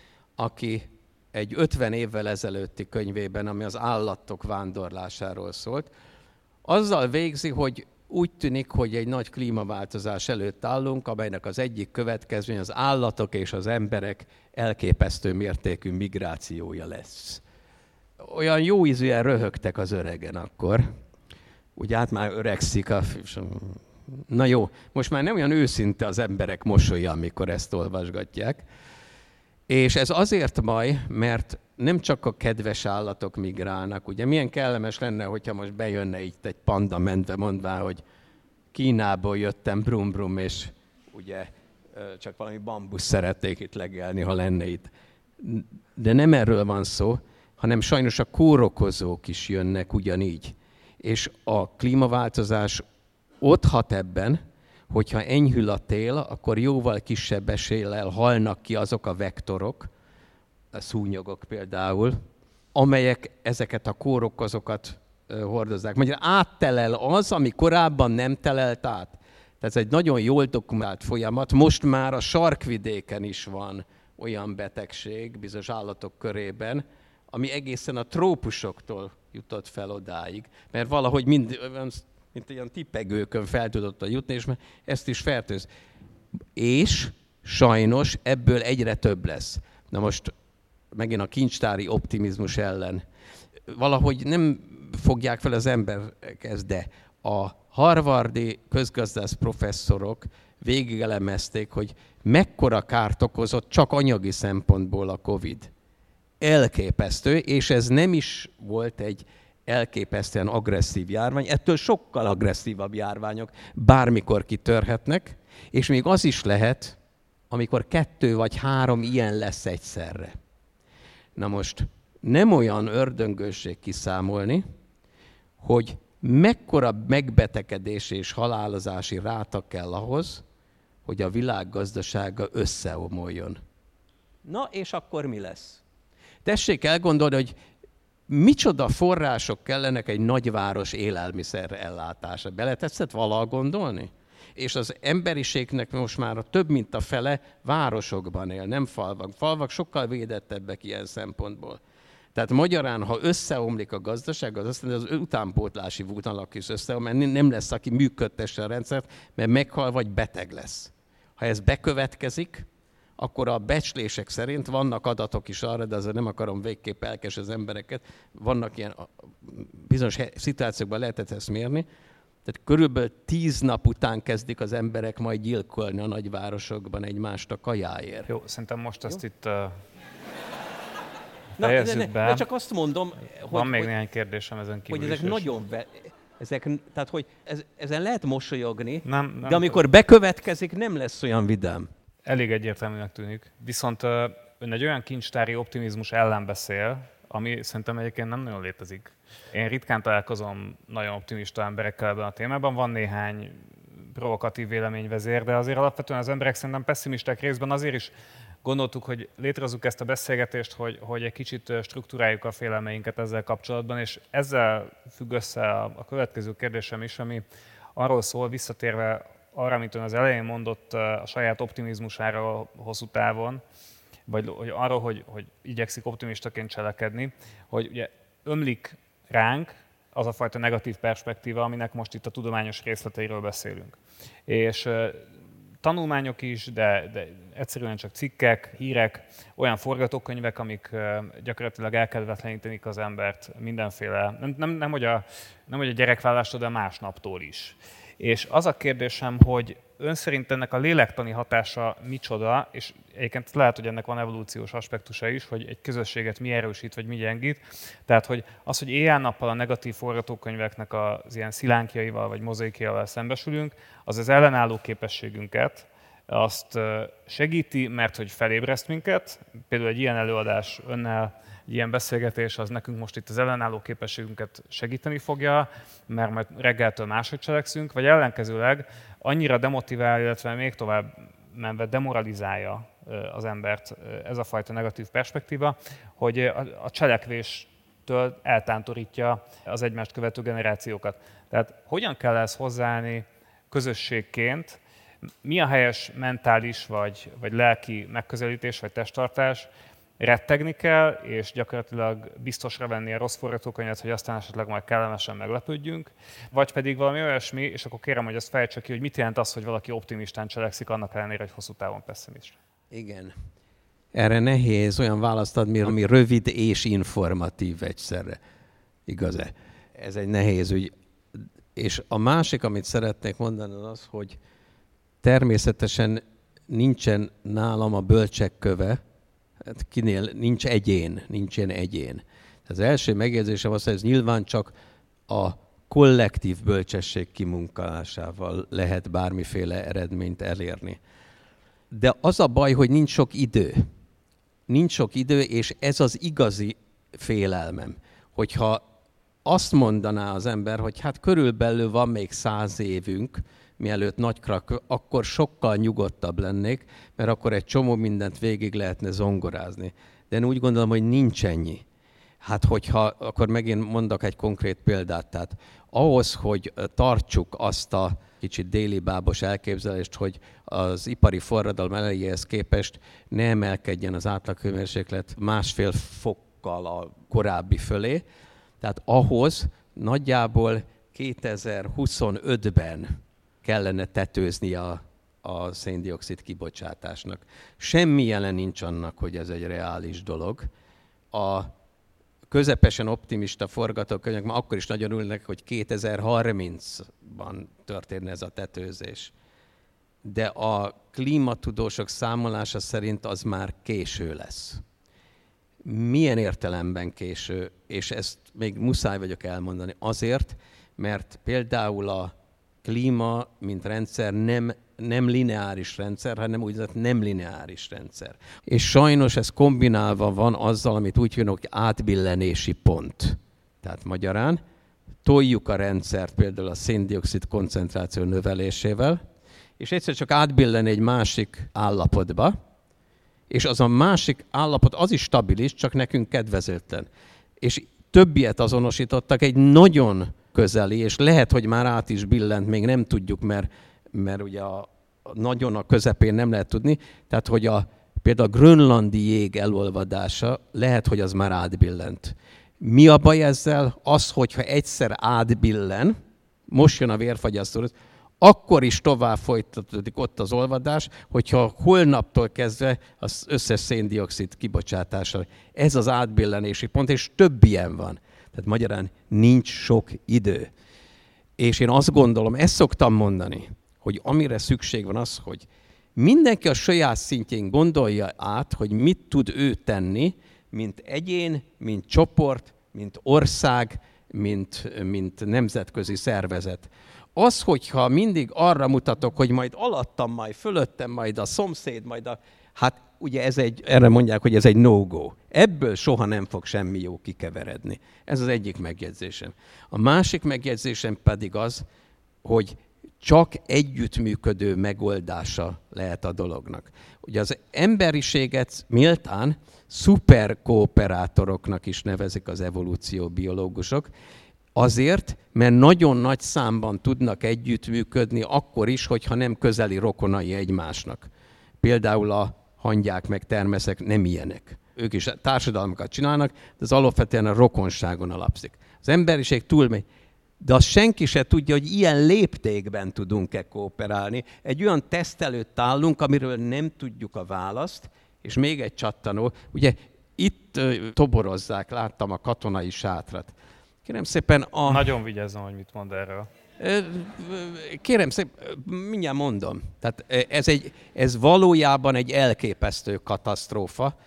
aki egy ötven évvel ezelőtti könyvében, ami az állatok vándorlásáról szólt, azzal végzi, hogy úgy tűnik, hogy egy nagy klímaváltozás előtt állunk, amelynek az egyik következmény az állatok és az emberek elképesztő mértékű migrációja lesz. Olyan jó ízűen röhögtek az öregen akkor. Ugye hát már öregszik a... Na jó, most már nem olyan őszinte az emberek mosolya, amikor ezt olvasgatják. És ez azért baj, mert nem csak a kedves állatok migrálnak. Ugye milyen kellemes lenne, hogyha most bejönne itt egy panda mentve, mondván, hogy Kínából jöttem, brum brum, és ugye csak valami bambusz szeretnék itt legelni, ha lenne itt. De nem erről van szó, hanem sajnos a kórokozók is jönnek ugyanígy. És a klímaváltozás ott hat ebben, hogyha enyhül a tél, akkor jóval kisebb eséllyel halnak ki azok a vektorok, a szúnyogok például, amelyek ezeket a kórokozókat hordozzák. Magyarul áttelel az, ami korábban nem telelt át. Tehát ez egy nagyon jól dokumentált folyamat. Most már a sarkvidéken is van olyan betegség bizonyos állatok körében, ami egészen a trópusoktól jutott fel odáig. Mert valahogy mind... mint ilyen tipegőkön fel tudott jutni, és ezt is fertőz. És sajnos ebből egyre több lesz. Na most megint a kincstári optimizmus ellen. Valahogy nem fogják fel az emberek ezt, de a harvardi közgazdász professzorok végigelemezték, hogy mekkora kárt okozott csak anyagi szempontból a Covid. Elképesztő, és ez nem is volt egy elképesztően agresszív járvány, ettől sokkal agresszívabb járványok bármikor kitörhetnek, és még az is lehet, amikor kettő vagy három ilyen lesz egyszerre. Na most nem olyan ördöngőség kiszámolni, hogy mekkora megbetegedés és halálozási ráta kell ahhoz, hogy a világ gazdasága összeomoljon. Na, és akkor mi lesz? Tessék elgondolni, hogy micsoda források kellenek egy nagyváros élelmiszer ellátása. Beletetszett valaha gondolni? És az emberiségnek most már több mint a fele városokban él, nem falvak. Falvak sokkal védettebbek ilyen szempontból. Tehát magyarán, ha összeomlik a gazdaság, az azt mondja, az utánpótlási vonalak is összeomlik, nem lesz, aki működtesse a rendszert, mert meghal vagy beteg lesz. Ha ez bekövetkezik, akkor a becslések szerint vannak adatok is arra, de azért nem akarom végképp elkes az embereket, vannak ilyen bizonyos szituációkban lehetett ezt mérni, tehát körülbelül tíz nap után kezdik az emberek majd gyilkolni a nagyvárosokban egymást a kajáért. Jó, szerintem most ezt Jó? itt uh, Na, fejezzük ne, ne, be. de csak azt mondom, hogy... Van még hogy, néhány kérdésem ezen kívül hogy ezek is, nagyon... Ve, ezek, tehát, hogy ez, ezen lehet mosolyogni, nem, nem, de amikor bekövetkezik, nem lesz olyan vidám. Elég egyértelműnek tűnik. Viszont uh, ön egy olyan kincstári optimizmus ellen beszél, ami szerintem egyébként nem nagyon létezik. Én ritkán találkozom nagyon optimista emberekkel ebben a témában. Van néhány provokatív véleményvezér, de azért alapvetően az emberek szerintem pessimisták részben azért is gondoltuk, hogy létrehozzuk ezt a beszélgetést, hogy, hogy egy kicsit struktúráljuk a félelmeinket ezzel kapcsolatban, és ezzel függ össze a, a következő kérdésem is, ami arról szól, visszatérve arra, amit ön az elején mondott a saját optimizmusára hosszú távon, vagy hogy arról, hogy, hogy igyekszik optimistaként cselekedni, hogy ugye ömlik ránk az a fajta negatív perspektíva, aminek most itt a tudományos részleteiről beszélünk. És tanulmányok is, de, de egyszerűen csak cikkek, hírek, olyan forgatókönyvek, amik gyakorlatilag elkedvetlenítenik az embert mindenféle, nem, nem, nem, hogy, a, nem hogy a gyerekvállástól, de másnaptól is. És az a kérdésem, hogy ön szerint ennek a lélektani hatása micsoda, és egyébként lehet, hogy ennek van evolúciós aspektusa is, hogy egy közösséget mi erősít, vagy mi gyengít. Tehát, hogy az, hogy éjjel-nappal a negatív forgatókönyveknek az ilyen szilánkjaival, vagy mozaikjaival szembesülünk, az az ellenálló képességünket, azt segíti, mert hogy felébreszt minket. Például egy ilyen előadás önnel, egy ilyen beszélgetés, az nekünk most itt az ellenálló képességünket segíteni fogja, mert majd reggeltől máshogy cselekszünk, vagy ellenkezőleg annyira demotivál, illetve még tovább menve demoralizálja az embert ez a fajta negatív perspektíva, hogy a cselekvéstől eltántorítja az egymást követő generációkat. Tehát hogyan kell ezt hozzáállni közösségként, mi a helyes mentális vagy, vagy lelki megközelítés vagy testtartás, rettegni kell, és gyakorlatilag biztosra venni a rossz forgatókönyvet, hogy aztán esetleg majd kellemesen meglepődjünk, vagy pedig valami olyasmi, és akkor kérem, hogy azt fejtsük ki, hogy mit jelent az, hogy valaki optimistán cselekszik, annak ellenére, hogy hosszú távon pessimista. Igen. Erre nehéz olyan választ adni, ami rövid és informatív egyszerre. Igaz-e? Ez egy nehéz ügy. És a másik, amit szeretnék mondani, az az, hogy természetesen nincsen nálam a bölcsek köve, hát kinél nincs egyén, nincsen egyén. Az első megjegyzésem az, hogy ez nyilván csak a kollektív bölcsesség kimunkálásával lehet bármiféle eredményt elérni. De az a baj, hogy nincs sok idő. Nincs sok idő, és ez az igazi félelmem. Hogyha azt mondaná az ember, hogy hát körülbelül van még száz évünk, mielőtt nagy krak, akkor sokkal nyugodtabb lennék, mert akkor egy csomó mindent végig lehetne zongorázni. De én úgy gondolom, hogy nincs ennyi. Hát hogyha, akkor megint mondok egy konkrét példát, tehát ahhoz, hogy tartsuk azt a kicsit déli bábos elképzelést, hogy az ipari forradalom elejéhez képest ne emelkedjen az átlaghőmérséklet másfél fokkal a korábbi fölé, tehát ahhoz nagyjából kétezer-huszonötben kellene tetőzni a, a széndioxid kibocsátásnak. Semmi jelen nincs annak, hogy ez egy reális dolog. A közepesen optimista forgatókönyvek már akkor is nagyon ülnek, hogy kétezer-harmincban történne ez a tetőzés. De a klímatudósok számolása szerint az már késő lesz. Milyen értelemben késő, és ezt még muszáj vagyok elmondani, azért, mert például a klíma, mint rendszer nem, nem lineáris rendszer, hanem úgynevezett nem lineáris rendszer. És sajnos ez kombinálva van azzal, amit úgy hívnak, hogy átbillenési pont. Tehát magyarán toljuk a rendszert például a szén-dioxid koncentráció növelésével, és egyszer csak átbillen egy másik állapotba, és az a másik állapot az is stabilis, csak nekünk kedvezőtlen. És több ilyet azonosítottak, egy nagyon közeli, és lehet, hogy már át is billent, még nem tudjuk, mert, mert ugye a, nagyon a közepén nem lehet tudni, tehát hogy a, például a grönlandi jég elolvadása lehet, hogy az már átbillent. Mi a baj ezzel? Az, hogyha egyszer átbillen, most jön a vérfagyasztó, akkor is tovább folytatódik ott az olvadás, hogyha holnaptól kezdve az összes szén-dioxid kibocsátása. Ez az átbillenési pont, és több ilyen van. Tehát magyarán nincs sok idő. És én azt gondolom, ezt szoktam mondani, hogy amire szükség van az, hogy mindenki a saját szintjén gondolja át, hogy mit tud ő tenni, mint egyén, mint csoport, mint ország, mint, mint nemzetközi szervezet. Az, hogyha mindig arra mutatok, hogy majd alattam, majd fölöttem, majd a szomszéd, majd a... Hát ugye ez egy, erre mondják, hogy ez egy no-go. Ebből soha nem fog semmi jó kikeveredni. Ez az egyik megjegyzésem. A másik megjegyzésem pedig az, hogy csak együttműködő megoldása lehet a dolognak. Ugye az emberiséget méltán szuperkooperátoroknak is nevezik az evolúcióbiológusok, azért, mert nagyon nagy számban tudnak együttműködni akkor is, hogyha nem közeli rokonai egymásnak. Például a hangyák meg termeszek nem ilyenek. Ők is társadalmakat csinálnak, de az alapvetően a rokonságon alapszik. Az emberiség túlmegy, de azt senki se tudja, hogy ilyen léptékben tudunk-e kooperálni. Egy olyan teszt előtt állunk, amiről nem tudjuk a választ, és még egy csattanó. Ugye itt toborozzák, láttam a katonai sátrat. Kérem szépen a... Nagyon vigyázzam, hogy mit mond erről. Kérem szépen, mindjárt mondom. Tehát ez, egy, ez valójában egy elképesztő katasztrófa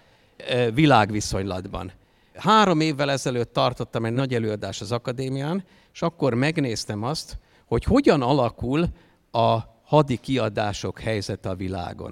világviszonylatban. Három évvel ezelőtt tartottam egy nagy előadás az akadémián, és akkor megnéztem azt, hogy hogyan alakul a hadi kiadások helyzete a világon.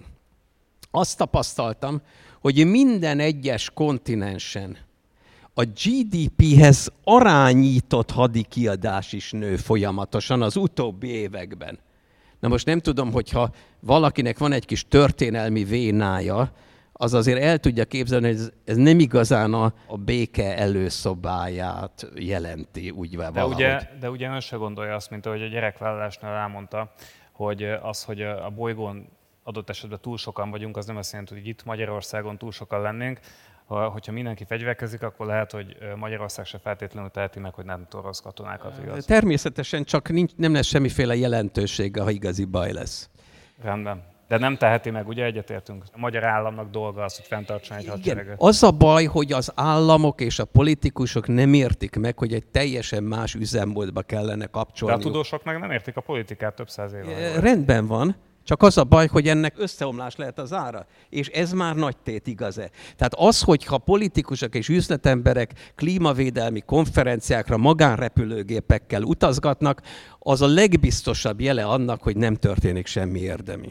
Azt tapasztaltam, hogy minden egyes kontinensen a gé dé péhez arányított hadi kiadás is nő folyamatosan az utóbbi években. Na most nem tudom, hogyha valakinek van egy kis történelmi vénája, az azért el tudja képzelni, hogy ez, ez nem igazán a, a béke előszobáját jelenti, úgy de valahogy. ugye, de ugye ön se gondolja azt, mint ahogy a gyerekvállalásnál elmondta, hogy az, hogy a bolygón adott esetben túl sokan vagyunk, az nem azt jelenti, hogy itt Magyarországon túl sokan lennénk. Ha, hogyha mindenki fegyverkezik, akkor lehet, hogy Magyarország se feltétlenül teheti meg, hogy nem toroz katonákat, igaz? Természetesen csak nincs, nem lesz semmiféle jelentősége, ha igazi baj lesz. Rendben. De nem teheti meg, ugye egyetértünk? A magyar államnak dolga az, hogy fenntartson egy hadsereget. Az a baj, hogy az államok és a politikusok nem értik meg, hogy egy teljesen más üzemmódba kellene kapcsolni. De a tudósok meg nem értik a politikát több száz éve. Rendben van. Csak az a baj, hogy ennek összeomlás lehet az ára. És ez már nagy tét, igaz-e? Tehát az, hogyha politikusok és üzletemberek klímavédelmi konferenciákra magánrepülőgépekkel utazgatnak, az a legbiztosabb jele annak, hogy nem történik semmi érdemi.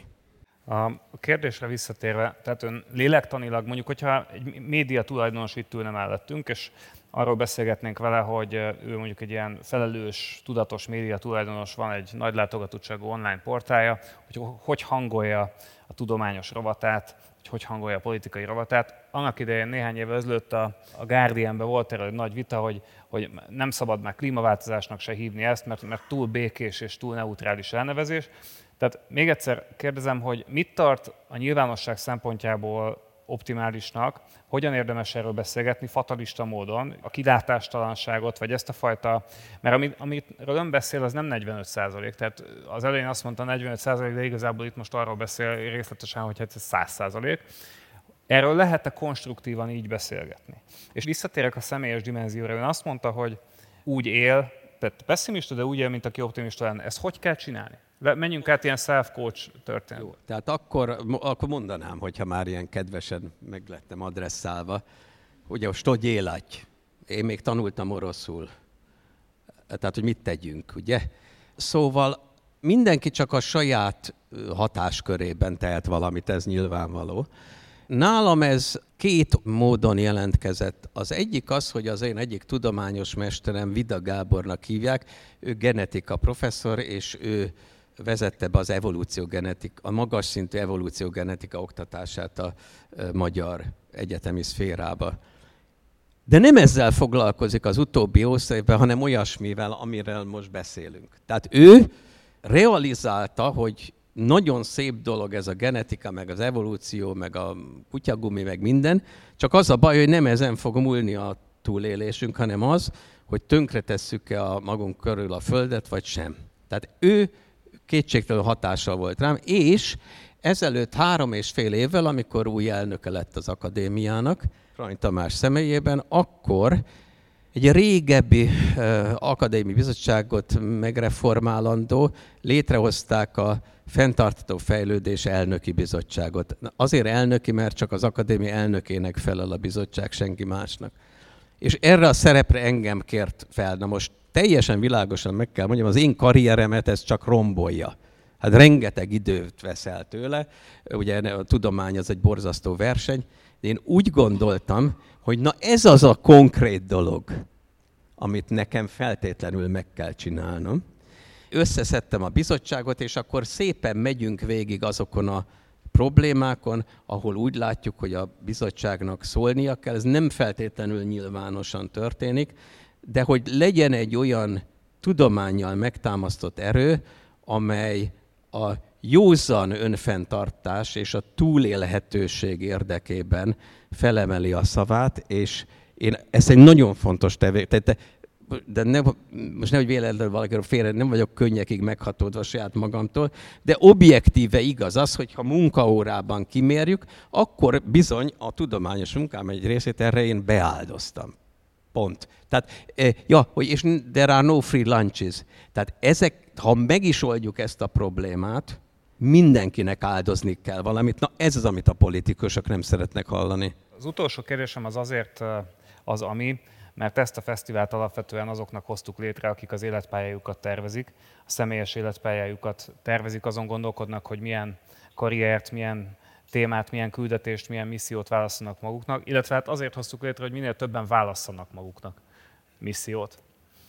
A kérdésre visszatérve, tehát ön lélektanilag, mondjuk, hogyha egy média tulajdonos itt ülne mellettünk, és arról beszélgetnénk vele, hogy ő mondjuk egy ilyen felelős, tudatos média tulajdonos, van egy nagy látogatottságú online portálja, hogy hogy hangolja a tudományos rovatát, hogy hogy hangolja a politikai rovatát. Annak idején néhány évvel ezelőtt a, a Guardianben volt erről egy nagy vita, hogy, hogy nem szabad már klímaváltozásnak se hívni ezt, mert, mert túl békés és túl neutrális elnevezés. Tehát még egyszer kérdezem, hogy mit tart a nyilvánosság szempontjából optimálisnak, hogyan érdemes erről beszélgetni fatalista módon, a kilátástalanságot, vagy ezt a fajta, mert amit, amiről ön beszél, az nem negyvenöt százalék, tehát az elején azt mondta negyvenöt százalék, de igazából itt most arról beszél részletesen, hogy ez száz százalék. Erről lehet-e konstruktívan így beszélgetni? És visszatérek a személyes dimenzióra, ön azt mondta, hogy úgy él, tehát pessimista, de úgy él, mint aki optimista lenne. Ezt hogy kell csinálni? Menjünk át ilyen self-coach történetbe. Tehát akkor, akkor mondanám, hogyha már ilyen kedvesen meglettem adresszálva, ugye, što dělať? Én még tanultam oroszul. Tehát, hogy mit tegyünk, ugye? Szóval mindenki csak a saját hatáskörében tehet valamit, ez nyilvánvaló. Nálam ez két módon jelentkezett. Az egyik az, hogy az én egyik tudományos mesterem, Vida Gábornak hívják, ő genetika professzor, és ő vezette be az evolúciógenetika, a magas szintű evolúciógenetika oktatását a magyar egyetemi szférába. De nem ezzel foglalkozik az utóbbi osztályban, hanem olyasmivel, amiről most beszélünk. Tehát ő realizálta, hogy nagyon szép dolog ez a genetika, meg az evolúció, meg a kutyagumi, meg minden, csak az a baj, hogy nem ezen fog múlni a túlélésünk, hanem az, hogy tönkretesszük-e a magunk körül a Földet, vagy sem. Tehát ő kétségtelen hatással volt rám, és ezelőtt három és fél évvel, amikor új elnöke lett az akadémiának, Frany Tamás személyében, akkor egy régebbi uh, akadémiai bizottságot megreformálandó létrehozták a Fenntartható Fejlődés elnöki bizottságot. Azért elnöki, mert csak az akadémia elnökének felel a bizottság, senki másnak. És erre a szerepre engem kért fel. Na most teljesen világosan meg kell mondjam, az én karrieremet ez csak rombolja. Hát rengeteg időt vesz el tőle, ugye a tudomány az egy borzasztó verseny, de én úgy gondoltam, hogy na ez az a konkrét dolog, amit nekem feltétlenül meg kell csinálnom. Összeszedtem a bizottságot, és akkor szépen megyünk végig azokon a problémákon, ahol úgy látjuk, hogy a bizottságnak szólnia kell. Ez nem feltétlenül nyilvánosan történik, de hogy legyen egy olyan tudománnyal megtámasztott erő, amely a józan önfenntartás és a túlélhetőség érdekében felemeli a szavát, és én ez egy nagyon fontos tevékenység. De nem, most nehogy véletlenül valakiről félre, nem vagyok könnyekig meghatódva saját magamtól, de objektíve igaz az, hogy ha munkaórában kimérjük, akkor bizony a tudományos munkám egy részét erre én beáldoztam. Pont. Tehát, ja, hogy és there are no free lunches. Tehát ezek, ha meg is oldjuk ezt a problémát, mindenkinek áldozni kell valamit. Na ez az, amit a politikusok nem szeretnek hallani. Az utolsó kérdésem az azért az, ami, mert ezt a fesztivált alapvetően azoknak hoztuk létre, akik az életpályájukat tervezik, a személyes életpályájukat tervezik, azon gondolkodnak, hogy milyen karriert, milyen témát, milyen küldetést, milyen missziót válasszanak maguknak, illetve hát azért hoztuk létre, hogy minél többen válasszanak maguknak missziót.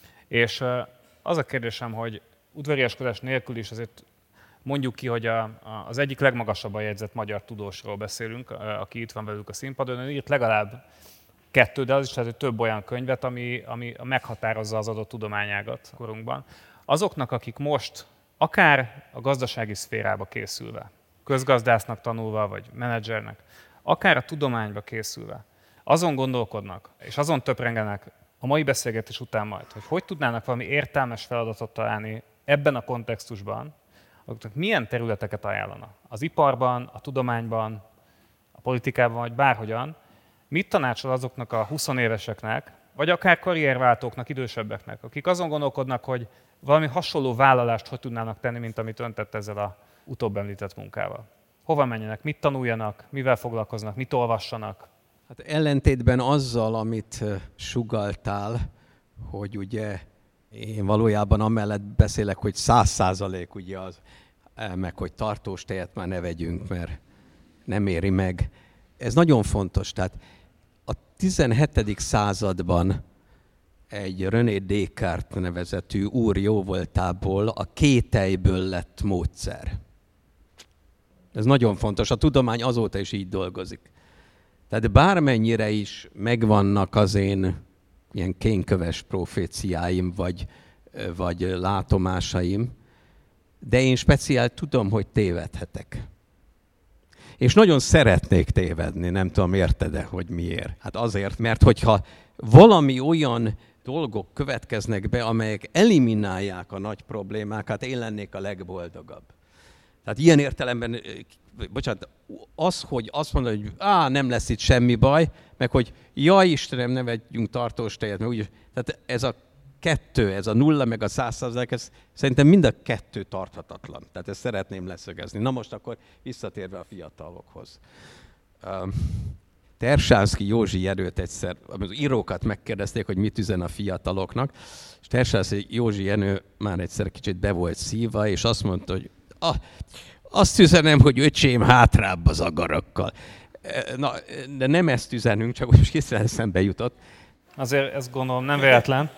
És az a kérdésem, hogy udvariaskodás nélkül is azért mondjuk ki, hogy a, a, az egyik legmagasabban jegyzett magyar tudósról beszélünk, aki itt van velük a színpadon, ő írt legalább kettő, de az is tehát több olyan könyvet, ami, ami meghatározza az adott tudományágat korunkban. Azoknak, akik most akár a gazdasági szférába készülve, közgazdásznak tanulva, vagy menedzsernek, akár a tudományba készülve, azon gondolkodnak, és azon töprengenek a mai beszélgetés után majd, hogy hogy tudnának valami értelmes feladatot találni ebben a kontextusban, azoknak milyen területeket ajánlana? Az iparban, a tudományban, a politikában, vagy bárhogyan. Mit tanácsol azoknak a huszonéveseknek, vagy akár karrierváltóknak, idősebbeknek, akik azon gondolkodnak, hogy valami hasonló vállalást hogy tudnának tenni, mint amit ön tett ezzel a utóbb említett munkával? Hova menjenek, mit tanuljanak, mivel foglalkoznak, mit olvassanak? Hát ellentétben azzal, amit sugalltál, hogy ugye én valójában amellett beszélek, hogy száz százalék ugye az, meg hogy tartós tejet már ne vegyünk, mert nem éri meg. Ez nagyon fontos. Tehát a tizenhetedik században egy René Descartes nevezetű úr jóvoltából a kételyből lett módszer. Ez nagyon fontos. A tudomány azóta is így dolgozik. Tehát bármennyire is megvannak az én ilyen kénköves proféciáim, vagy, vagy látomásaim, de én speciál tudom, hogy tévedhetek. És nagyon szeretnék tévedni, nem tudom, érted-e, hogy miért. Hát azért, mert hogyha valami olyan dolgok következnek be, amelyek eliminálják a nagy problémákat, én lennék a legboldogabb. Tehát ilyen értelemben, bocsánat, az, hogy azt mondod, hogy á, nem lesz itt semmi baj, meg hogy jaj Istenem, ne vegyünk tartós tejet, mert úgy, tehát ez a kettő, ez a nulla meg a száz százalék, ez szerintem mind a kettő tarthatatlan. Tehát ezt szeretném leszögezni. Na most akkor visszatérve a fiatalokhoz. Tersánszky Józsi Jenőt egyszer, az írókat megkérdezték, hogy mit üzen a fiataloknak, és Tersánszky Józsi Jenő már egyszer kicsit be volt szívva, és azt mondta, hogy ah, azt üzenem, hogy öcsém, hátrább az agarakkal. Na, de nem ezt üzenünk, csak most készre eszembe jutott. Azért ezt gondolom nem véletlen.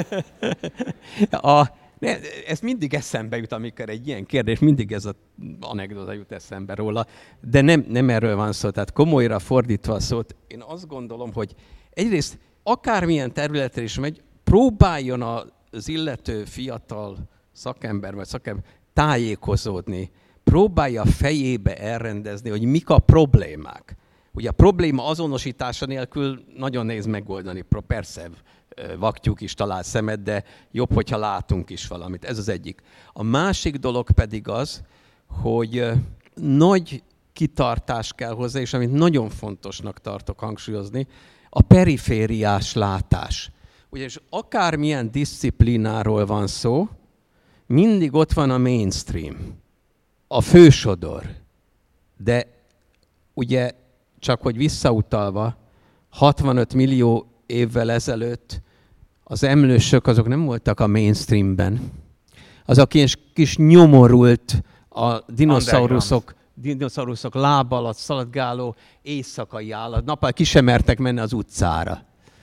A, ne, ez mindig eszembe jut, amikor egy ilyen kérdés, mindig ez az anekdota jut eszembe róla, de nem, nem erről van szó, tehát komolyra fordítva a szót, én azt gondolom, hogy egyrészt akármilyen területre is megy, próbáljon az illető fiatal szakember vagy szakember tájékozódni, próbálja fejébe elrendezni, hogy mik a problémák. Ugye a probléma azonosítása nélkül nagyon nehéz megoldani. Persze, vaktyúk is talál szemet, de jobb, hogyha látunk is valamit. Ez az egyik. A másik dolog pedig az, hogy nagy kitartás kell hozzá, és amit nagyon fontosnak tartok hangsúlyozni, a perifériás látás. Ugyanis akármilyen diszciplináról van szó, mindig ott van a mainstream, a fősodor. De ugye csak hogy visszautalva, hatvanöt millió évvel ezelőtt az emlősök azok nem voltak a mainstreamben. Az a kis, kis nyomorult a dinoszauruszok, dinoszauruszok láb alatt szaladgáló éjszakai állat. Nappal ki sem mertek menni az utcára.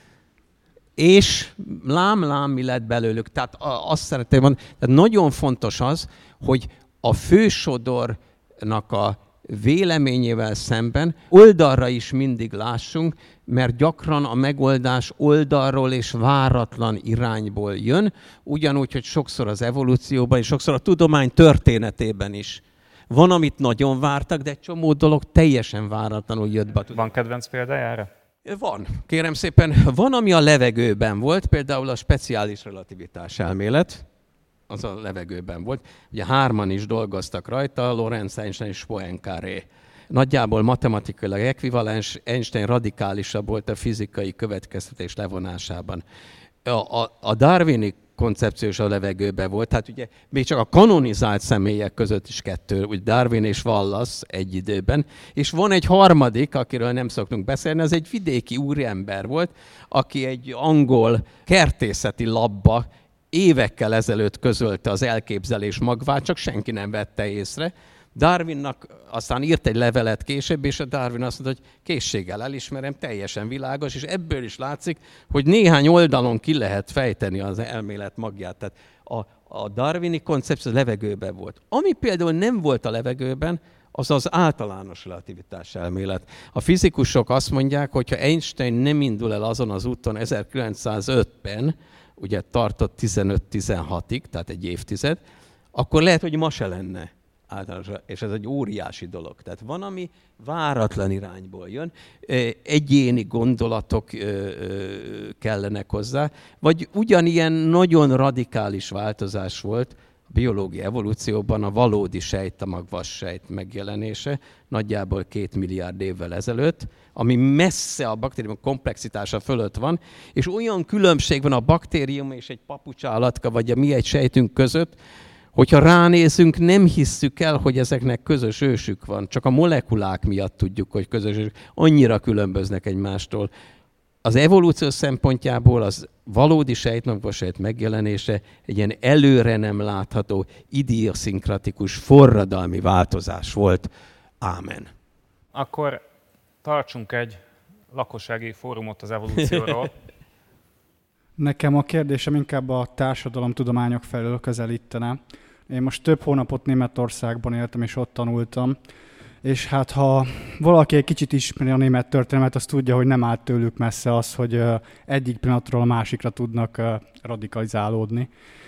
És lám-lám mi lett belőlük. Tehát azt szeretném mondani, tehát nagyon fontos az, hogy a fősodornak a véleményével szemben oldalra is mindig lássunk, mert gyakran a megoldás oldalról és váratlan irányból jön, ugyanúgy, hogy sokszor az evolúcióban és sokszor a tudomány történetében is. Van, amit nagyon vártak, de egy csomó dolog teljesen váratlanul jött be. Van kedvenc példájára? Van. Kérem szépen, van, ami a levegőben volt, például a speciális relativitás elmélet, az a levegőben volt. Ugye hárman is dolgoztak rajta, Lorentz, Einstein és Poincaré. Nagyjából matematikailag ekvivalens, Einstein radikálisabb volt a fizikai következtetés levonásában. A, a, a darwini koncepció is a levegőben volt, tehát ugye még csak a kanonizált személyek között is kettő, úgy Darwin és Wallace egy időben, és van egy harmadik, akiről nem szoktunk beszélni, az egy vidéki úriember volt, aki egy angol kertészeti labba évekkel ezelőtt közölte az elképzelés magvát, csak senki nem vette észre. Darwinnak aztán írt egy levelet később, és a Darwin azt mondta, hogy készséggel elismerem, teljesen világos, és ebből is látszik, hogy néhány oldalon ki lehet fejteni az elmélet magját. Tehát a, a darwini koncepció a levegőben volt. Ami például nem volt a levegőben, az az általános relativitás elmélet. A fizikusok azt mondják, hogy ha Einstein nem indul el azon az úton ezerkilencszázötben, ugye tartott tizenöt-tizenhatig, tehát egy évtized, akkor lehet, hogy ma se lenne általános, és ez egy óriási dolog. Tehát van, ami váratlan irányból jön, egyéni gondolatok kellenek hozzá, vagy ugyanilyen nagyon radikális változás volt a biológiai evolúcióban a valódi sejt, a magvas sejt megjelenése, nagyjából két milliárd évvel ezelőtt, ami messze a baktérium komplexitása fölött van, és olyan különbség van a baktérium és egy papucsállatka, vagy a mi egy sejtünk között, hogyha ránézünk, nem hisszük el, hogy ezeknek közös ősük van. Csak a molekulák miatt tudjuk, hogy közös ősük. Annyira különböznek egymástól. Az evolúció szempontjából az valódi sejtmagvas sejt megjelenése egy ilyen előre nem látható, idioszinkratikus, forradalmi változás volt. Ámen. Akkor tartsunk egy lakossági fórumot az evolúcióról. Nekem a kérdésem inkább a társadalomtudományok felől közelítene. Én most több hónapot Németországban éltem, és ott tanultam. És hát ha valaki egy kicsit ismeri a német történelmet, az tudja, hogy nem állt tőlük messze az, hogy egyik pillanatról a másikra tudnak radikalizálódni.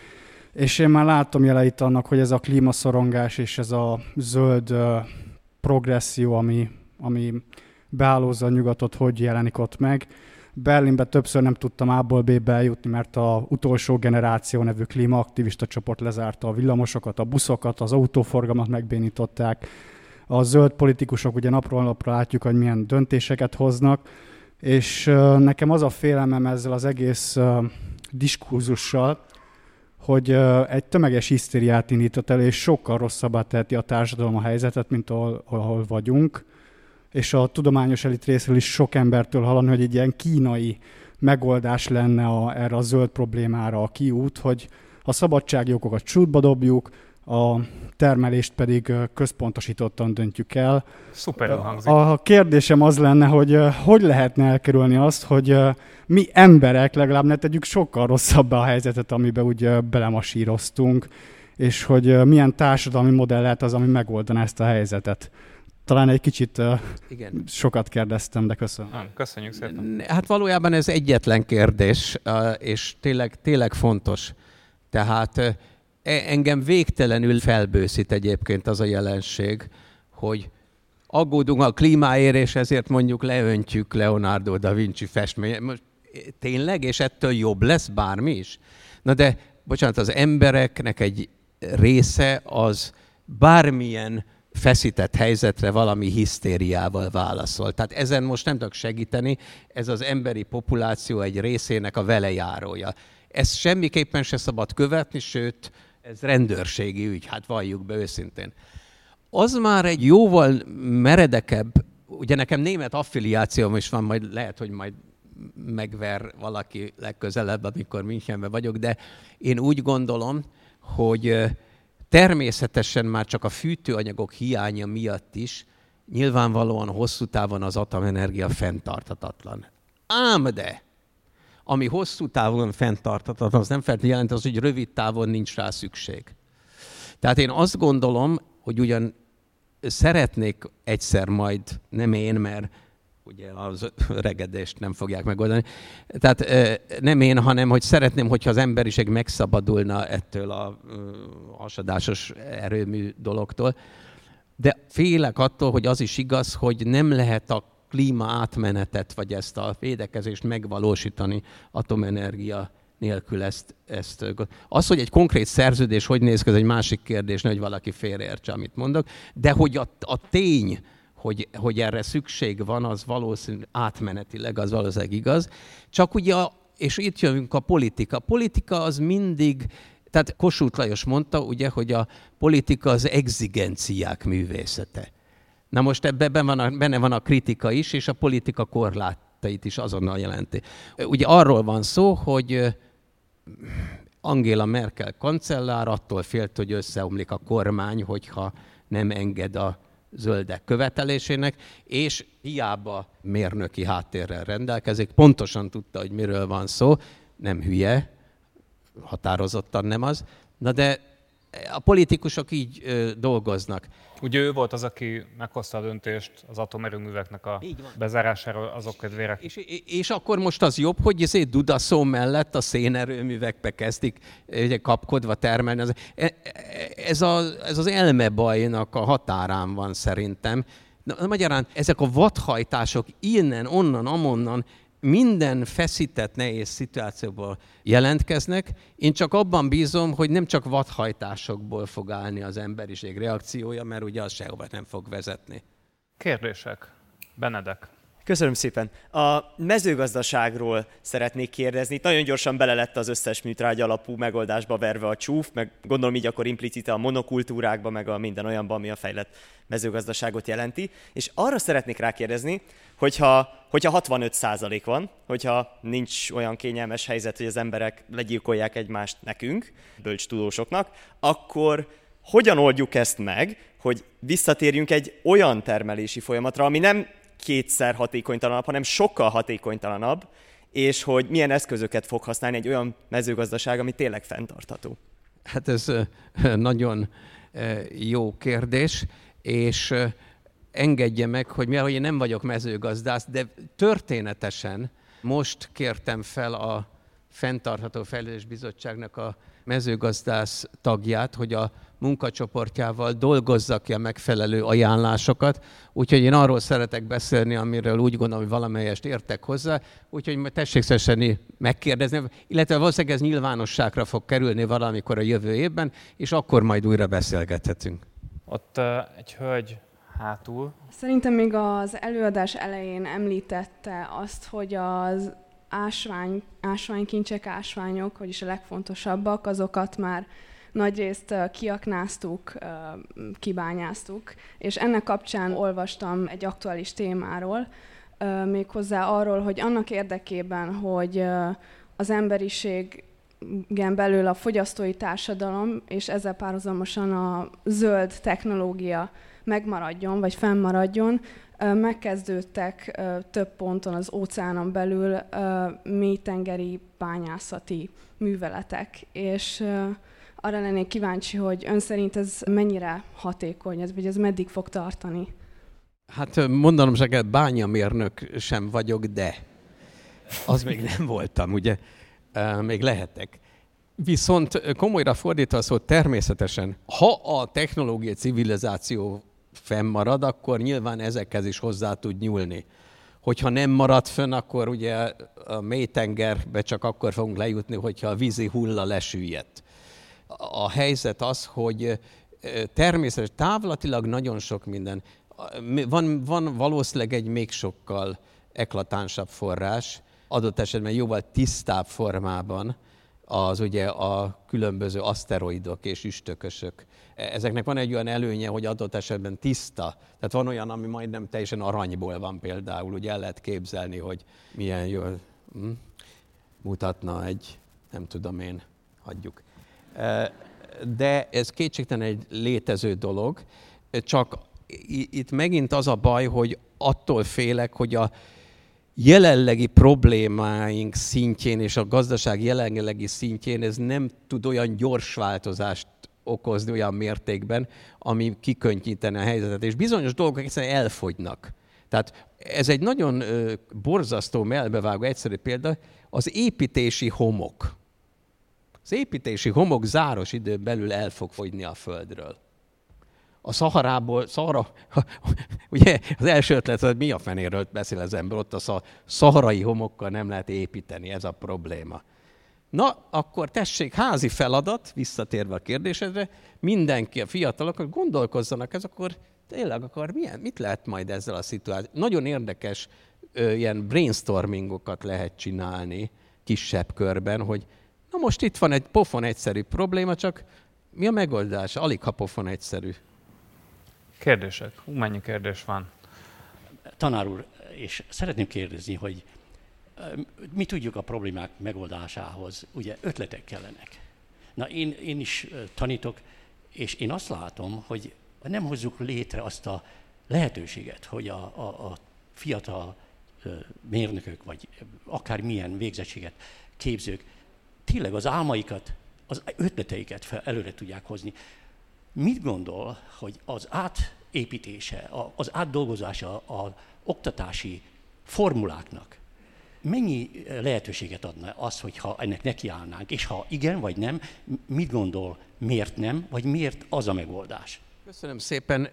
És én már láttam jeleit annak, hogy ez a klímaszorongás és ez a zöld progresszió, ami, ami beállózza a nyugatot, hogy jelenik ott meg. Berlinben többször nem tudtam A-ból B-be eljutni, mert az utolsó generáció nevű klímaaktivista csoport lezárta a villamosokat, a buszokat, az autóforgalmat megbénították. A zöld politikusok ugye napról napra látjuk, hogy milyen döntéseket hoznak, és nekem az a félelmem ezzel az egész diskurzussal, hogy egy tömeges hisztériát indított el, és sokkal rosszabbá teheti a társadalom a helyzetet, mint ahol, ahol vagyunk. és a tudományos elit részéről is sok embertől hallani, hogy egy ilyen kínai megoldás lenne a, erre a zöld problémára a kiút, hogy a szabadságjogokat csútba dobjuk, a termelést pedig központosítottan döntjük el. Szuperül hangzik. A kérdésem az lenne, hogy hogy lehetne elkerülni azt, hogy mi emberek legalább ne tegyük sokkal rosszabbá a helyzetet, amiben úgy belemasíroztunk, és hogy milyen társadalmi modell lehet az, ami megoldaná ezt a helyzetet. Talán egy kicsit Igen. sokat kérdeztem, de köszönöm. Nem, köszönjük szépen. Hát valójában ez egyetlen kérdés, és tényleg, tényleg fontos. Tehát engem végtelenül felbőszít egyébként az a jelenség, hogy aggódunk a klímáért, és ezért mondjuk leöntjük Leonardo da Vinci festményét. Most tényleg? És ettől jobb lesz bármi is? Na de, bocsánat, az embereknek egy része az bármilyen feszített helyzetre valami hisztériával válaszol. Tehát ezen most nem tudok segíteni, ez az emberi populáció egy részének a velejárója. Ezt semmiképpen se szabad követni, sőt, ez rendőrségi ügy, hát valljuk be őszintén. Az már egy jóval meredekebb, ugye nekem német affiliációm is van, majd lehet, hogy majd megver valaki legközelebb, amikor Münchenben vagyok, de én úgy gondolom, hogy természetesen már csak a fűtőanyagok hiánya miatt is nyilvánvalóan hosszú távon az atomenergia fenntarthatatlan. Ám de, ami hosszú távon fenntarthatatlan, az nem feltétlenül jelent az, hogy rövid távon nincs rá szükség. Tehát én azt gondolom, hogy ugyan szeretnék egyszer majd, nem én, mert ugye az öregedést nem fogják megoldani, tehát nem én, hanem hogy szeretném, hogyha az emberiség megszabadulna ettől a hasadásos erőmű dologtól. De félek attól, hogy az is igaz, hogy nem lehet a klíma átmenetet, vagy ezt a védekezést megvalósítani atomenergia nélkül ezt, ezt. Az, hogy egy konkrét szerződés hogy néz ki, ez egy másik kérdés, hogy valaki félreértse, amit mondok, de hogy a, a tény, hogy, hogy erre szükség van, az valószínűleg átmenetileg, az valószínűleg igaz. Csak ugye, és itt jövünk a politika. A politika az mindig, tehát Kossuth Lajos mondta, ugye, hogy a politika az exigenciák művészete. Na most ebben van a, benne van a kritika is, és a politika korlátait is azonnal jelenti. Ugye arról van szó, hogy Angela Merkel kancellár attól félt, hogy összeomlik a kormány, hogyha nem enged a zöldek követelésének, és hiába mérnöki háttérrel rendelkezik, pontosan tudta, hogy miről van szó, nem hülye, határozottan nem az, na de a politikusok így ö, dolgoznak. Ugye ő volt az, aki meghozta a döntést az atomerőműveknek a bezárásáról azok kedvére. És, és akkor most az jobb, hogy ezért Dudaszó mellett a szénerőművekbe kezdik ugye, kapkodva termelni. Ez, a, ez az elmebajnak a határán van szerintem. Na, magyarán ezek a vadhajtások innen, onnan, amonnan, minden feszített, nehéz szituációból jelentkeznek. Én csak abban bízom, hogy nem csak vadhajtásokból fog állni az emberiség reakciója, mert ugye az sehova nem fog vezetni. Kérdések? Benedek. Köszönöm szépen. A mezőgazdaságról szeretnék kérdezni. Nagyon gyorsan bele lett az összes műtrágy alapú megoldásba verve a csúf, meg gondolom így akkor implicite a monokultúrákba, meg a minden olyanban, ami a fejlett mezőgazdaságot jelenti. És arra szeretnék rákérdezni, hogyha, hogyha hatvanöt százalék van, hogyha nincs olyan kényelmes helyzet, hogy az emberek legyilkolják egymást nekünk, bölcs tudósoknak, akkor hogyan oldjuk ezt meg, hogy visszatérjünk egy olyan termelési folyamatra, ami nem kétszer hatékonytalanabb, hanem sokkal hatékonytalanabb, és hogy milyen eszközöket fog használni egy olyan mezőgazdaság, ami tényleg fenntartható? Hát ez nagyon jó kérdés, és engedje meg, hogy mivel én nem vagyok mezőgazdász, de történetesen most kértem fel a Fenntartható Fejlődés Bizottságnak a mezőgazdász tagját, hogy a munkacsoportjával dolgozzak ki a megfelelő ajánlásokat, úgyhogy én arról szeretek beszélni, amiről úgy gondolom, hogy valamelyest értek hozzá, úgyhogy tessék szívesen megkérdezni, illetve valószínűleg ez nyilvánosságra fog kerülni valamikor a jövő évben, és akkor majd újra beszélgethetünk. Ott uh, egy hölgy hátul. Szerintem még az előadás elején említette azt, hogy az ásvány, ásványkincsek, ásványok, vagyis a legfontosabbak, azokat már nagyrészt kiaknáztuk, kibányáztuk, és ennek kapcsán olvastam egy aktuális témáról, méghozzá arról, hogy annak érdekében, hogy az emberiségen belül a fogyasztói társadalom, és ezzel párhuzamosan a zöld technológia megmaradjon, vagy fennmaradjon, megkezdődtek több ponton az óceánon belül mélytengeri bányászati műveletek, és arra lennék kíváncsi, hogy ön szerint ez mennyire hatékony, vagy ez meddig fog tartani? Hát mondanom se kell, bányamérnök sem vagyok, de az még nem voltam, ugye? Még lehetek. Viszont komolyra fordítva szó, természetesen, ha a technológiai civilizáció fennmarad, akkor nyilván ezekhez is hozzá tud nyúlni. Hogyha nem marad fönn, akkor ugye a mélytengerbe csak akkor fogunk lejutni, hogyha a vízi hulla lesüllyedt. A helyzet az, hogy természetesen távlatilag nagyon sok minden. Van, van valószínűleg egy még sokkal eklatánsabb forrás, adott esetben jóval tisztább formában, az ugye a különböző aszteroidok és üstökösök. Ezeknek van egy olyan előnye, hogy adott esetben tiszta. Tehát van olyan, ami majdnem teljesen aranyból van például, ugye el lehet képzelni, hogy milyen jól hm? mutatna egy, nem tudom én, hagyjuk. De ez kétségtelen egy létező dolog, csak itt megint az a baj, hogy attól félek, hogy a jelenlegi problémáink szintjén és a gazdaság jelenlegi szintjén ez nem tud olyan gyors változást okozni olyan mértékben, ami kikönnyítene a helyzetet, és bizonyos dolgok egyszerűen elfogynak. Tehát ez egy nagyon ö, borzasztó, melbevágó egyszerű példa, az építési homok. Az építési homok záros időn belül el fog fogyni a Földről. A Szaharából, Szahara, ugye az első ötlet, hogy mi a fenéről beszél az ember, ott a szaharai homokkal nem lehet építeni, ez a probléma. Na, akkor tessék, házi feladat, visszatérve a kérdésedre, mindenki, a fiatalok gondolkozzanak, ez akkor tényleg, akkor milyen, mit lehet majd ezzel a szituációval? Nagyon érdekes ö, ilyen brainstormingokat lehet csinálni kisebb körben, hogy na most itt van egy pofon egyszerű probléma, csak mi a megoldás? Alig ha pofon egyszerű. Kérdések. Hú, mennyi kérdés van? Tanár úr, és szeretném kérdezni, hogy mi tudjuk a problémák megoldásához, ugye ötletek kellenek. Na én, én is tanítok, és én azt látom, hogy nem hozzuk létre azt a lehetőséget, hogy a, a, a fiatal mérnökök, vagy akármilyen végzettséget képzők tényleg az álmaikat, az ötleteiket fel, előre tudják hozni. Mit gondol, hogy az átépítése, az átdolgozása az oktatási formuláknak mennyi lehetőséget adna az, hogyha ennek nekiállnánk, és ha igen vagy nem, mit gondol, miért nem, vagy miért az a megoldás? Köszönöm szépen.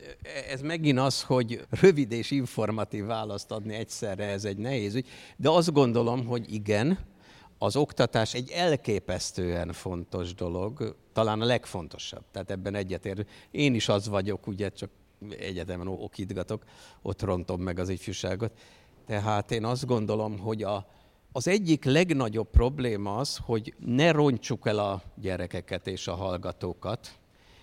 Ez megint az, hogy rövid és informatív választ adni egyszerre, ez egy nehéz ügy, de azt gondolom, hogy igen, az oktatás egy elképesztően fontos dolog, talán a legfontosabb, tehát ebben egyetértünk. Én is az vagyok, ugye csak egyetemen okítgatok, ott rontom meg az ifjúságot. Tehát én azt gondolom, hogy a, az egyik legnagyobb probléma az, hogy ne rontsuk el a gyerekeket és a hallgatókat,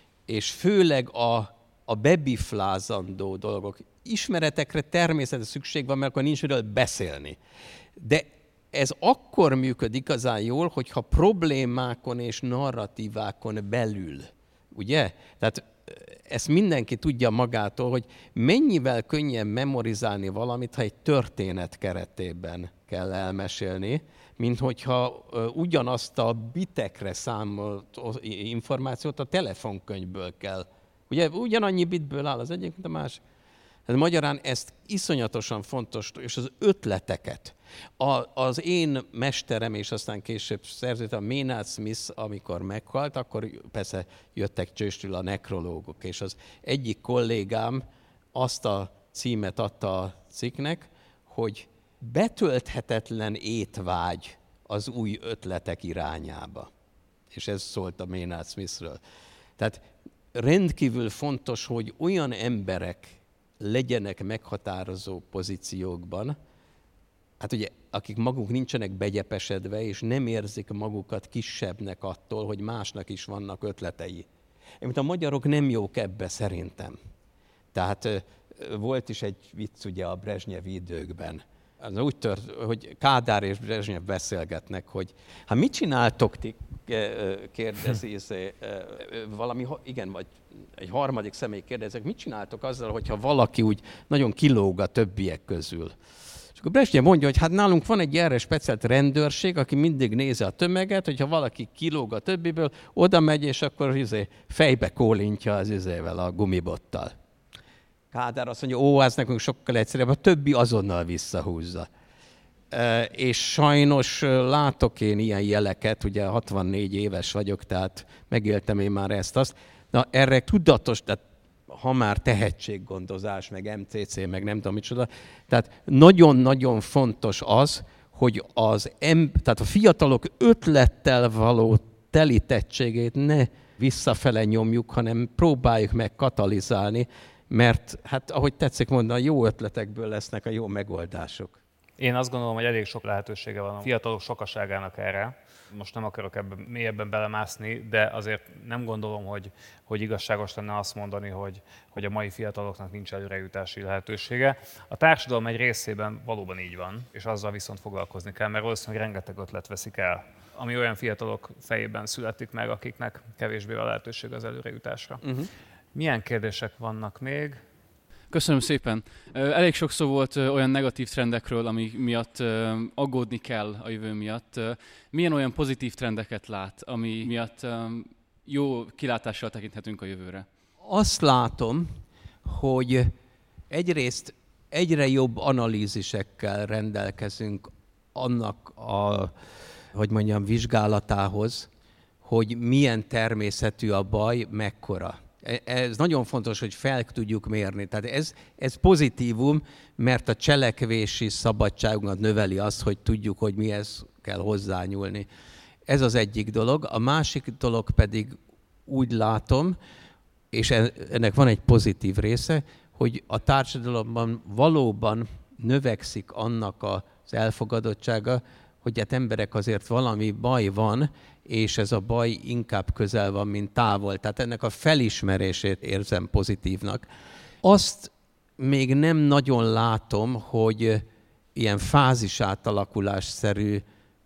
és főleg a, a bebiflázandó dolgok. Ismeretekre természetesen szükség van, mert akkor nincs miről beszélni. De ez akkor működik igazán jól, hogyha problémákon és narratívákon belül, ugye? Tehát ezt mindenki tudja magától, hogy mennyivel könnyebb memorizálni valamit, ha egy történet keretében kell elmesélni, mint hogyha ugyanazt a bitekre számolt információt a telefonkönyvből kell. Ugye ugyanannyi bitből áll az egyik, mint a másik. Ez magyarán ezt iszonyatosan fontos, és az ötleteket. A, az én mesterem, és aztán később szerződtem, Maynard Smith, amikor meghalt, akkor persze jöttek csőstül a nekrológok, és az egyik kollégám azt a címet adta a cikknek, hogy betölthetetlen étvágy az új ötletek irányába. És ez szólt a Maynard Smithről. Tehát rendkívül fontos, hogy olyan emberek legyenek meghatározó pozíciókban, hát ugye, akik maguk nincsenek begyepesedve, és nem érzik magukat kisebbnek attól, hogy másnak is vannak ötletei. Mint a magyarok nem jók ebbe szerintem. Tehát volt is egy vicc ugye a Brezsnyevi időkben. Az úgy tört, hogy Kádár és Brezsnyev beszélgetnek, hogy hát mit csináltok ti, kérdezi, valami, igen, vagy egy harmadik személy kérdezek, mit csináltok azzal, hogyha valaki úgy nagyon kilóg a többiek közül? És akkor Brezsnyev mondja, hogy hát nálunk van egy erre speciált rendőrség, aki mindig nézi a tömeget, hogyha valaki kilóg a többiből, oda megy, és akkor izé, fejbe kólintja az izével, a gumibottal. Kádár azt mondja, ó, ez nekünk sokkal egyszerűbb, a többi azonnal visszahúzza. E, és sajnos látok én ilyen jeleket, ugye hatvannégy éves vagyok, tehát megéltem én már ezt-azt. Na erre tudatos, tehát ha már tehetséggondozás, meg em cé cé, meg nem tudom micsoda, tehát nagyon-nagyon fontos az, hogy az em, tehát a fiatalok ötlettel való telítettségét ne visszafele nyomjuk, hanem próbáljuk meg katalizálni, mert hát ahogy tetszik mondani, a jó ötletekből lesznek a jó megoldások. Én azt gondolom, hogy elég sok lehetősége van a fiatalok sokaságának erre. Most nem akarok ebben mélyebben belemászni, de azért nem gondolom, hogy, hogy igazságos lenne azt mondani, hogy, hogy a mai fiataloknak nincs előrejutási lehetősége. A társadalom egy részében valóban így van, és azzal viszont foglalkozni kell, mert valószínűleg rengeteg ötlet veszik el, ami olyan fiatalok fejében születik meg, akiknek kevésbé a lehetőség az előrejutásra. Uh-huh. Milyen kérdések vannak még? Köszönöm szépen. Elég sok szó volt olyan negatív trendekről, ami miatt aggódni kell a jövő miatt. Milyen olyan pozitív trendeket lát, ami miatt jó kilátással tekinthetünk a jövőre? Azt látom, hogy egyrészt egyre jobb analízisekkel rendelkezünk annak a, hogy mondjam, vizsgálatához, hogy milyen természetű a baj, mekkora. Ez nagyon fontos, hogy fel tudjuk mérni. Tehát ez, ez pozitívum, mert a cselekvési szabadságunkat növeli azt, hogy tudjuk, hogy mihez kell hozzányúlni. Ez az egyik dolog. A másik dolog pedig úgy látom, és ennek van egy pozitív része, hogy a társadalomban valóban növekszik annak az elfogadottsága, hogy hát emberek azért valami baj van, és ez a baj inkább közel van, mint távol. Tehát ennek a felismerését érzem pozitívnak. Azt még nem nagyon látom, hogy ilyen fázis átalakulásszerű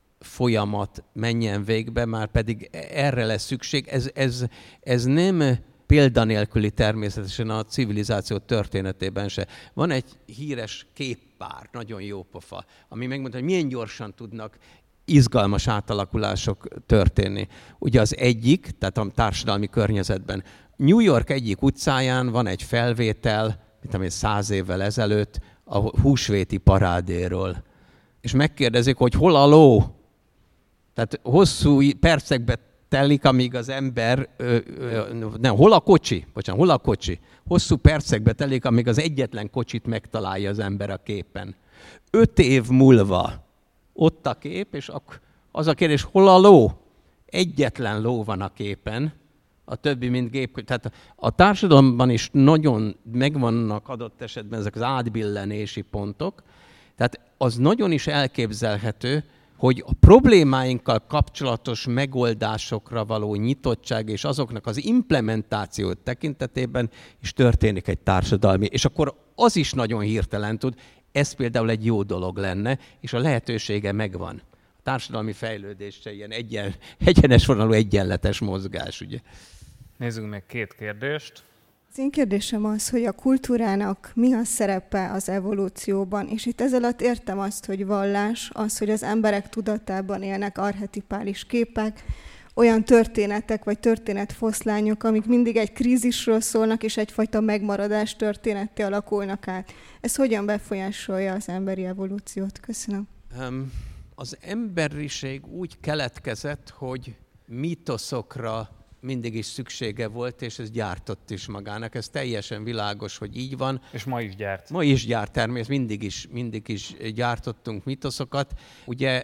folyamat menjen végbe, már pedig erre lesz szükség. Ez, ez, ez nem példanélküli természetesen a civilizáció történetében se. Van egy híres képpár, nagyon jó pofa, ami megmondja, hogy milyen gyorsan tudnak izgalmas átalakulások történni. Ugye az egyik, tehát a társadalmi környezetben, New York egyik utcáján van egy felvétel, mint amely száz évvel ezelőtt, a húsvéti parádéről. És megkérdezik, hogy hol a ló? Tehát hosszú percekbe telik, amíg az ember, ö, ö, nem, hol a kocsi? Bocsánat, hol a kocsi? Hosszú percekbe telik, amíg az egyetlen kocsit megtalálja az ember a képen. Öt év múlva ott a kép, és az a kérdés, hol a ló? Egyetlen ló van a képen, a többi mind gép. Tehát a társadalomban is nagyon megvannak adott esetben ezek az átbillenési pontok, tehát az nagyon is elképzelhető, hogy a problémáinkkal kapcsolatos megoldásokra való nyitottság és azoknak az implementációt tekintetében is történik egy társadalmi, és akkor az is nagyon hirtelen tud, ez például egy jó dolog lenne, és a lehetősége megvan. A társadalmi fejlődés se ilyen egyen, egyenes vonalú egyenletes mozgás, ugye? Nézzünk meg két kérdést. Az én kérdésem az, hogy a kultúrának mi a szerepe az evolúcióban, és itt ezzel alatt értem azt, hogy vallás, az, hogy az emberek tudatában élnek archetipális képek, olyan történetek vagy történetfoszlányok, amik mindig egy krízisről szólnak, és egyfajta megmaradás történetté alakulnak át. Ez hogyan befolyásolja az emberi evolúciót? Köszönöm. Um, az emberiség úgy keletkezett, hogy mítoszokra mindig is szüksége volt, és ez gyártott is magának. Ez teljesen világos, hogy így van. És ma is gyárt. Ma is gyárt természetesen, mindig is, mindig is gyártottunk mitoszokat. Ugye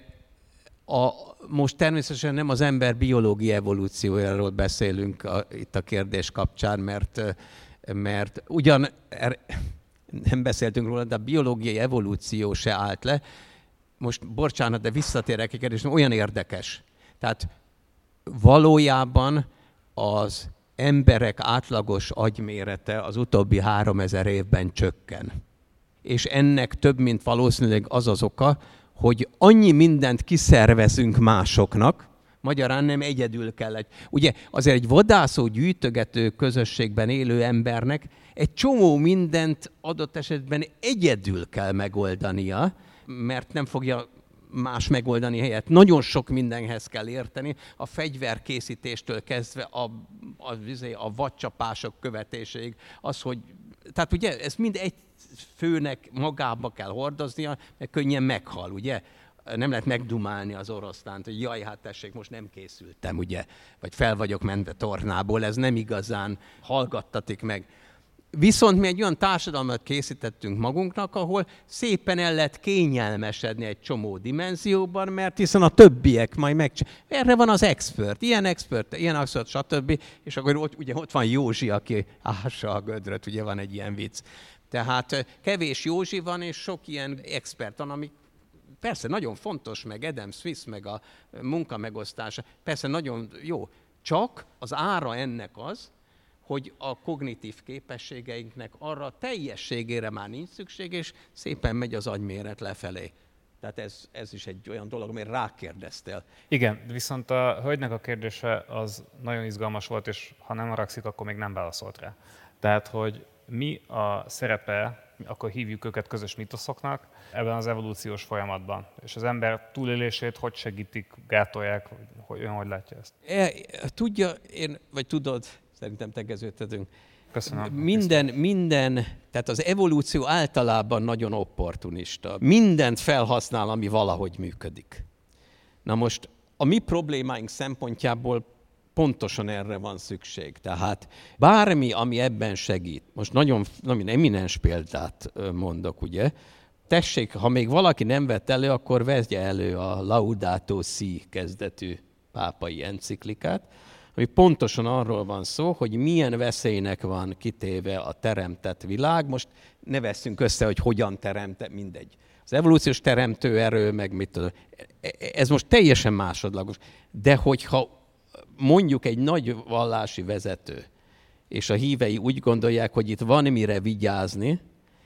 a, most természetesen nem az ember biológiai evolúciójáról beszélünk a, itt a kérdés kapcsán, mert, mert ugyan er, nem beszéltünk róla, de a biológiai evolúció se állt le. most bocsánat, de visszatérek egy kérdésre, olyan érdekes. Tehát valójában az emberek átlagos agymérete az utóbbi háromezer évben csökken. És ennek több, mint valószínűleg az az oka, hogy annyi mindent kiszervezünk másoknak, magyarán nem egyedül kell egy. Ugye azért egy vadászó, gyűjtögető közösségben élő embernek egy csomó mindent adott esetben egyedül kell megoldania, mert nem fogja más megoldani helyett. Nagyon sok mindenhez kell érteni, a fegyverkészítéstől kezdve a, a, a vadcsapások követéséig, az, hogy, tehát ugye ez mind egy főnek magába kell hordoznia, mert könnyen meghal, ugye? Nem lehet megdumálni az oroszlánt, hogy jaj, hát tessék, most nem készültem, ugye? Vagy fel vagyok mentve tornából, ez nem igazán hallgattatik meg. Viszont mi egy olyan társadalmat készítettünk magunknak, ahol szépen el lehet kényelmesedni egy csomó dimenzióban, mert hiszen a többiek majd megcsinálják. Erre van az expert, ilyen expert, ilyen expert, stb. És akkor ott, ugye ott van Józsi, aki ássa a gödröt, ugye van egy ilyen vicc. Tehát kevés Józsi van, és sok ilyen expert van, ami persze nagyon fontos, meg Adam Smith, meg a munkamegosztása, persze nagyon jó. Csak az ára ennek az, hogy a kognitív képességeinknek arra teljességére már nincs szükség, és szépen megy az agyméret lefelé. Tehát ez, ez is egy olyan dolog, amire rákérdeztél. Igen, viszont a hölgynek a kérdése az nagyon izgalmas volt, és ha nem haragszik, akkor még nem válaszolt rá. Tehát, hogy mi a szerepe, akkor hívjuk őket közös mitoszoknak ebben az evolúciós folyamatban. És az ember túlélését hogy segítik, gátolják, hogy ön hogy látja ezt? E, tudja, én, vagy tudod, szerintem tegeződhetünk. Köszönöm. Minden, minden, tehát az evolúció általában nagyon opportunista. Mindent felhasznál, ami valahogy működik. Na most a mi problémáink szempontjából pontosan erre van szükség. Tehát bármi, ami ebben segít, most nagyon, nagyon eminens példát mondok, ugye, tessék, ha még valaki nem vett elő, akkor vegye elő a Laudato Si kezdetű pápai enciklikát, ami pontosan arról van szó, hogy milyen veszélynek van kitéve a teremtett világ. Most ne vesszünk össze, hogy hogyan teremte, mindegy. Az evolúciós teremtő erő, meg mit tudom. Ez most teljesen másodlagos. De hogyha mondjuk egy nagy vallási vezető, és a hívei úgy gondolják, hogy itt van mire vigyázni,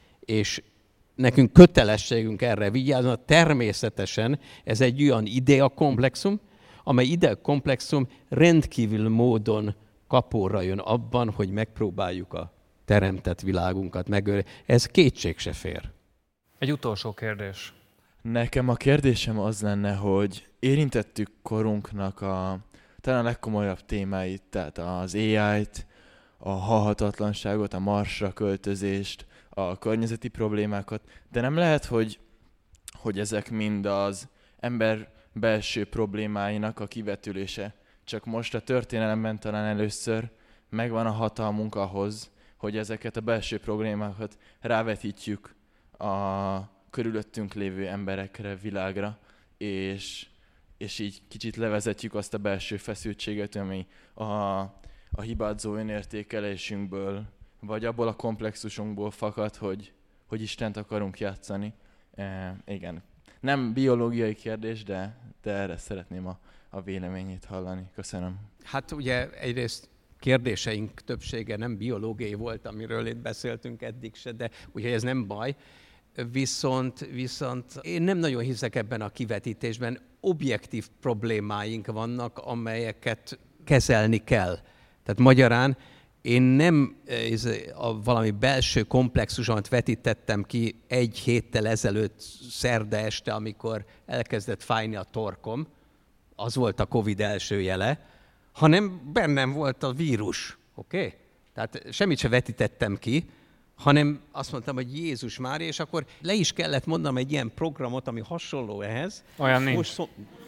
és nekünk kötelességünk erre vigyázni, természetesen ez egy olyan ideakomplexum, amely ideakomplexum rendkívül módon kapóra jön abban, hogy megpróbáljuk a teremtett világunkat megőrizni. Ez kétség se fér. Egy utolsó kérdés. Nekem a kérdésem az lenne, hogy érintettük korunknak a talán a legkomolyabb témáit, tehát az á í-t, a halhatatlanságot, a Marsra költözést, a környezeti problémákat, de nem lehet, hogy, hogy ezek mind az ember belső problémáinak a kivetülése. Csak most a történelemben talán először megvan a hatalmunk ahhoz, hogy ezeket a belső problémákat rávetítjük a körülöttünk lévő emberekre, világra, és, és így kicsit levezetjük azt a belső feszültséget, ami a, a hibázó önértékelésünkből, vagy abból a komplexusunkból fakad, hogy, hogy Istent akarunk játszani. E, igen. Nem biológiai kérdés, de, de erre szeretném a, a véleményét hallani. Köszönöm. Hát ugye egyrészt kérdéseink többsége nem biológiai volt, amiről itt beszéltünk eddig se, de úgyhogy ez nem baj. Viszont, viszont én nem nagyon hiszek ebben a kivetítésben. Objektív problémáink vannak, amelyeket kezelni kell. Tehát magyarán én nem a valami belső komplexusomat vetítettem ki egy héttel ezelőtt szerda este, amikor elkezdett fájni a torkom, az volt a Covid első jele, hanem bennem volt a vírus, oké? Okay? Tehát semmit se vetítettem ki, hanem azt mondtam, hogy Jézus Mária, és akkor le is kellett mondanom egy ilyen programot, ami hasonló ehhez. Olyan nincs. Most szó...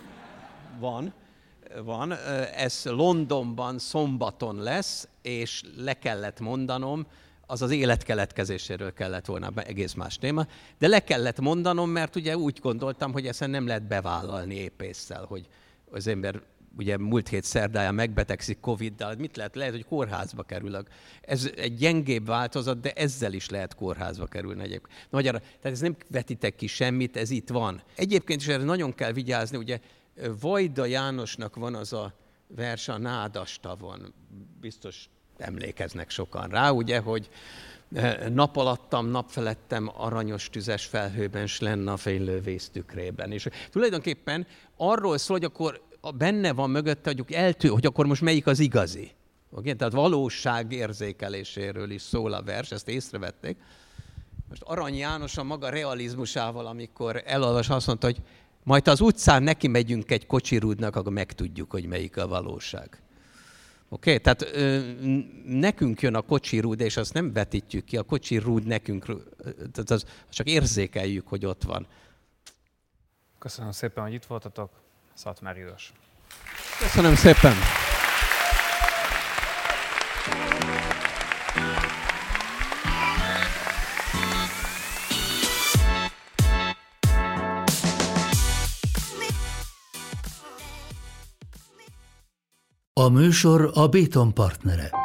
Van. Van, ez Londonban szombaton lesz, és le kellett mondanom, az az élet keletkezéséről kellett volna, egész más téma, de le kellett mondanom, mert ugye úgy gondoltam, hogy ezt nem lehet bevállalni épésszel, hogy az ember ugye múlt hét szerdáján megbetegszik Coviddal, mit lehet? Lehet, hogy kórházba kerülök. Ez egy gyengébb változat, de ezzel is lehet kórházba kerülni egyébként. Magyarul, tehát ez nem vetitek ki semmit, ez itt van. Egyébként is erre nagyon kell vigyázni, ugye Vajda Jánosnak van az a vers a Nádastavon, biztos emlékeznek sokan rá, ugye, hogy nap alattam, nap felettem, aranyos tüzes felhőben, s lenne a fénylő vész tükrében. És tulajdonképpen arról szól, hogy akkor benne van mögötte, hogy, eltű, hogy akkor most melyik az igazi. Okay? Tehát valóság érzékeléséről is szól a vers, ezt észrevették. Most Arany János a maga realizmusával, amikor elolvas, azt mondta, hogy majd az utcán neki megyünk egy kocsirúdnak, akkor megtudjuk, hogy melyik a valóság. Oké? Okay? Tehát ö, nekünk jön a kocsirúd, és azt nem vetítjük ki, a kocsirúd nekünk, tehát az, csak érzékeljük, hogy ott van. Köszönöm szépen, hogy itt voltatok. Szatmár Illos. Köszönöm szépen! A műsor a Béton partnere.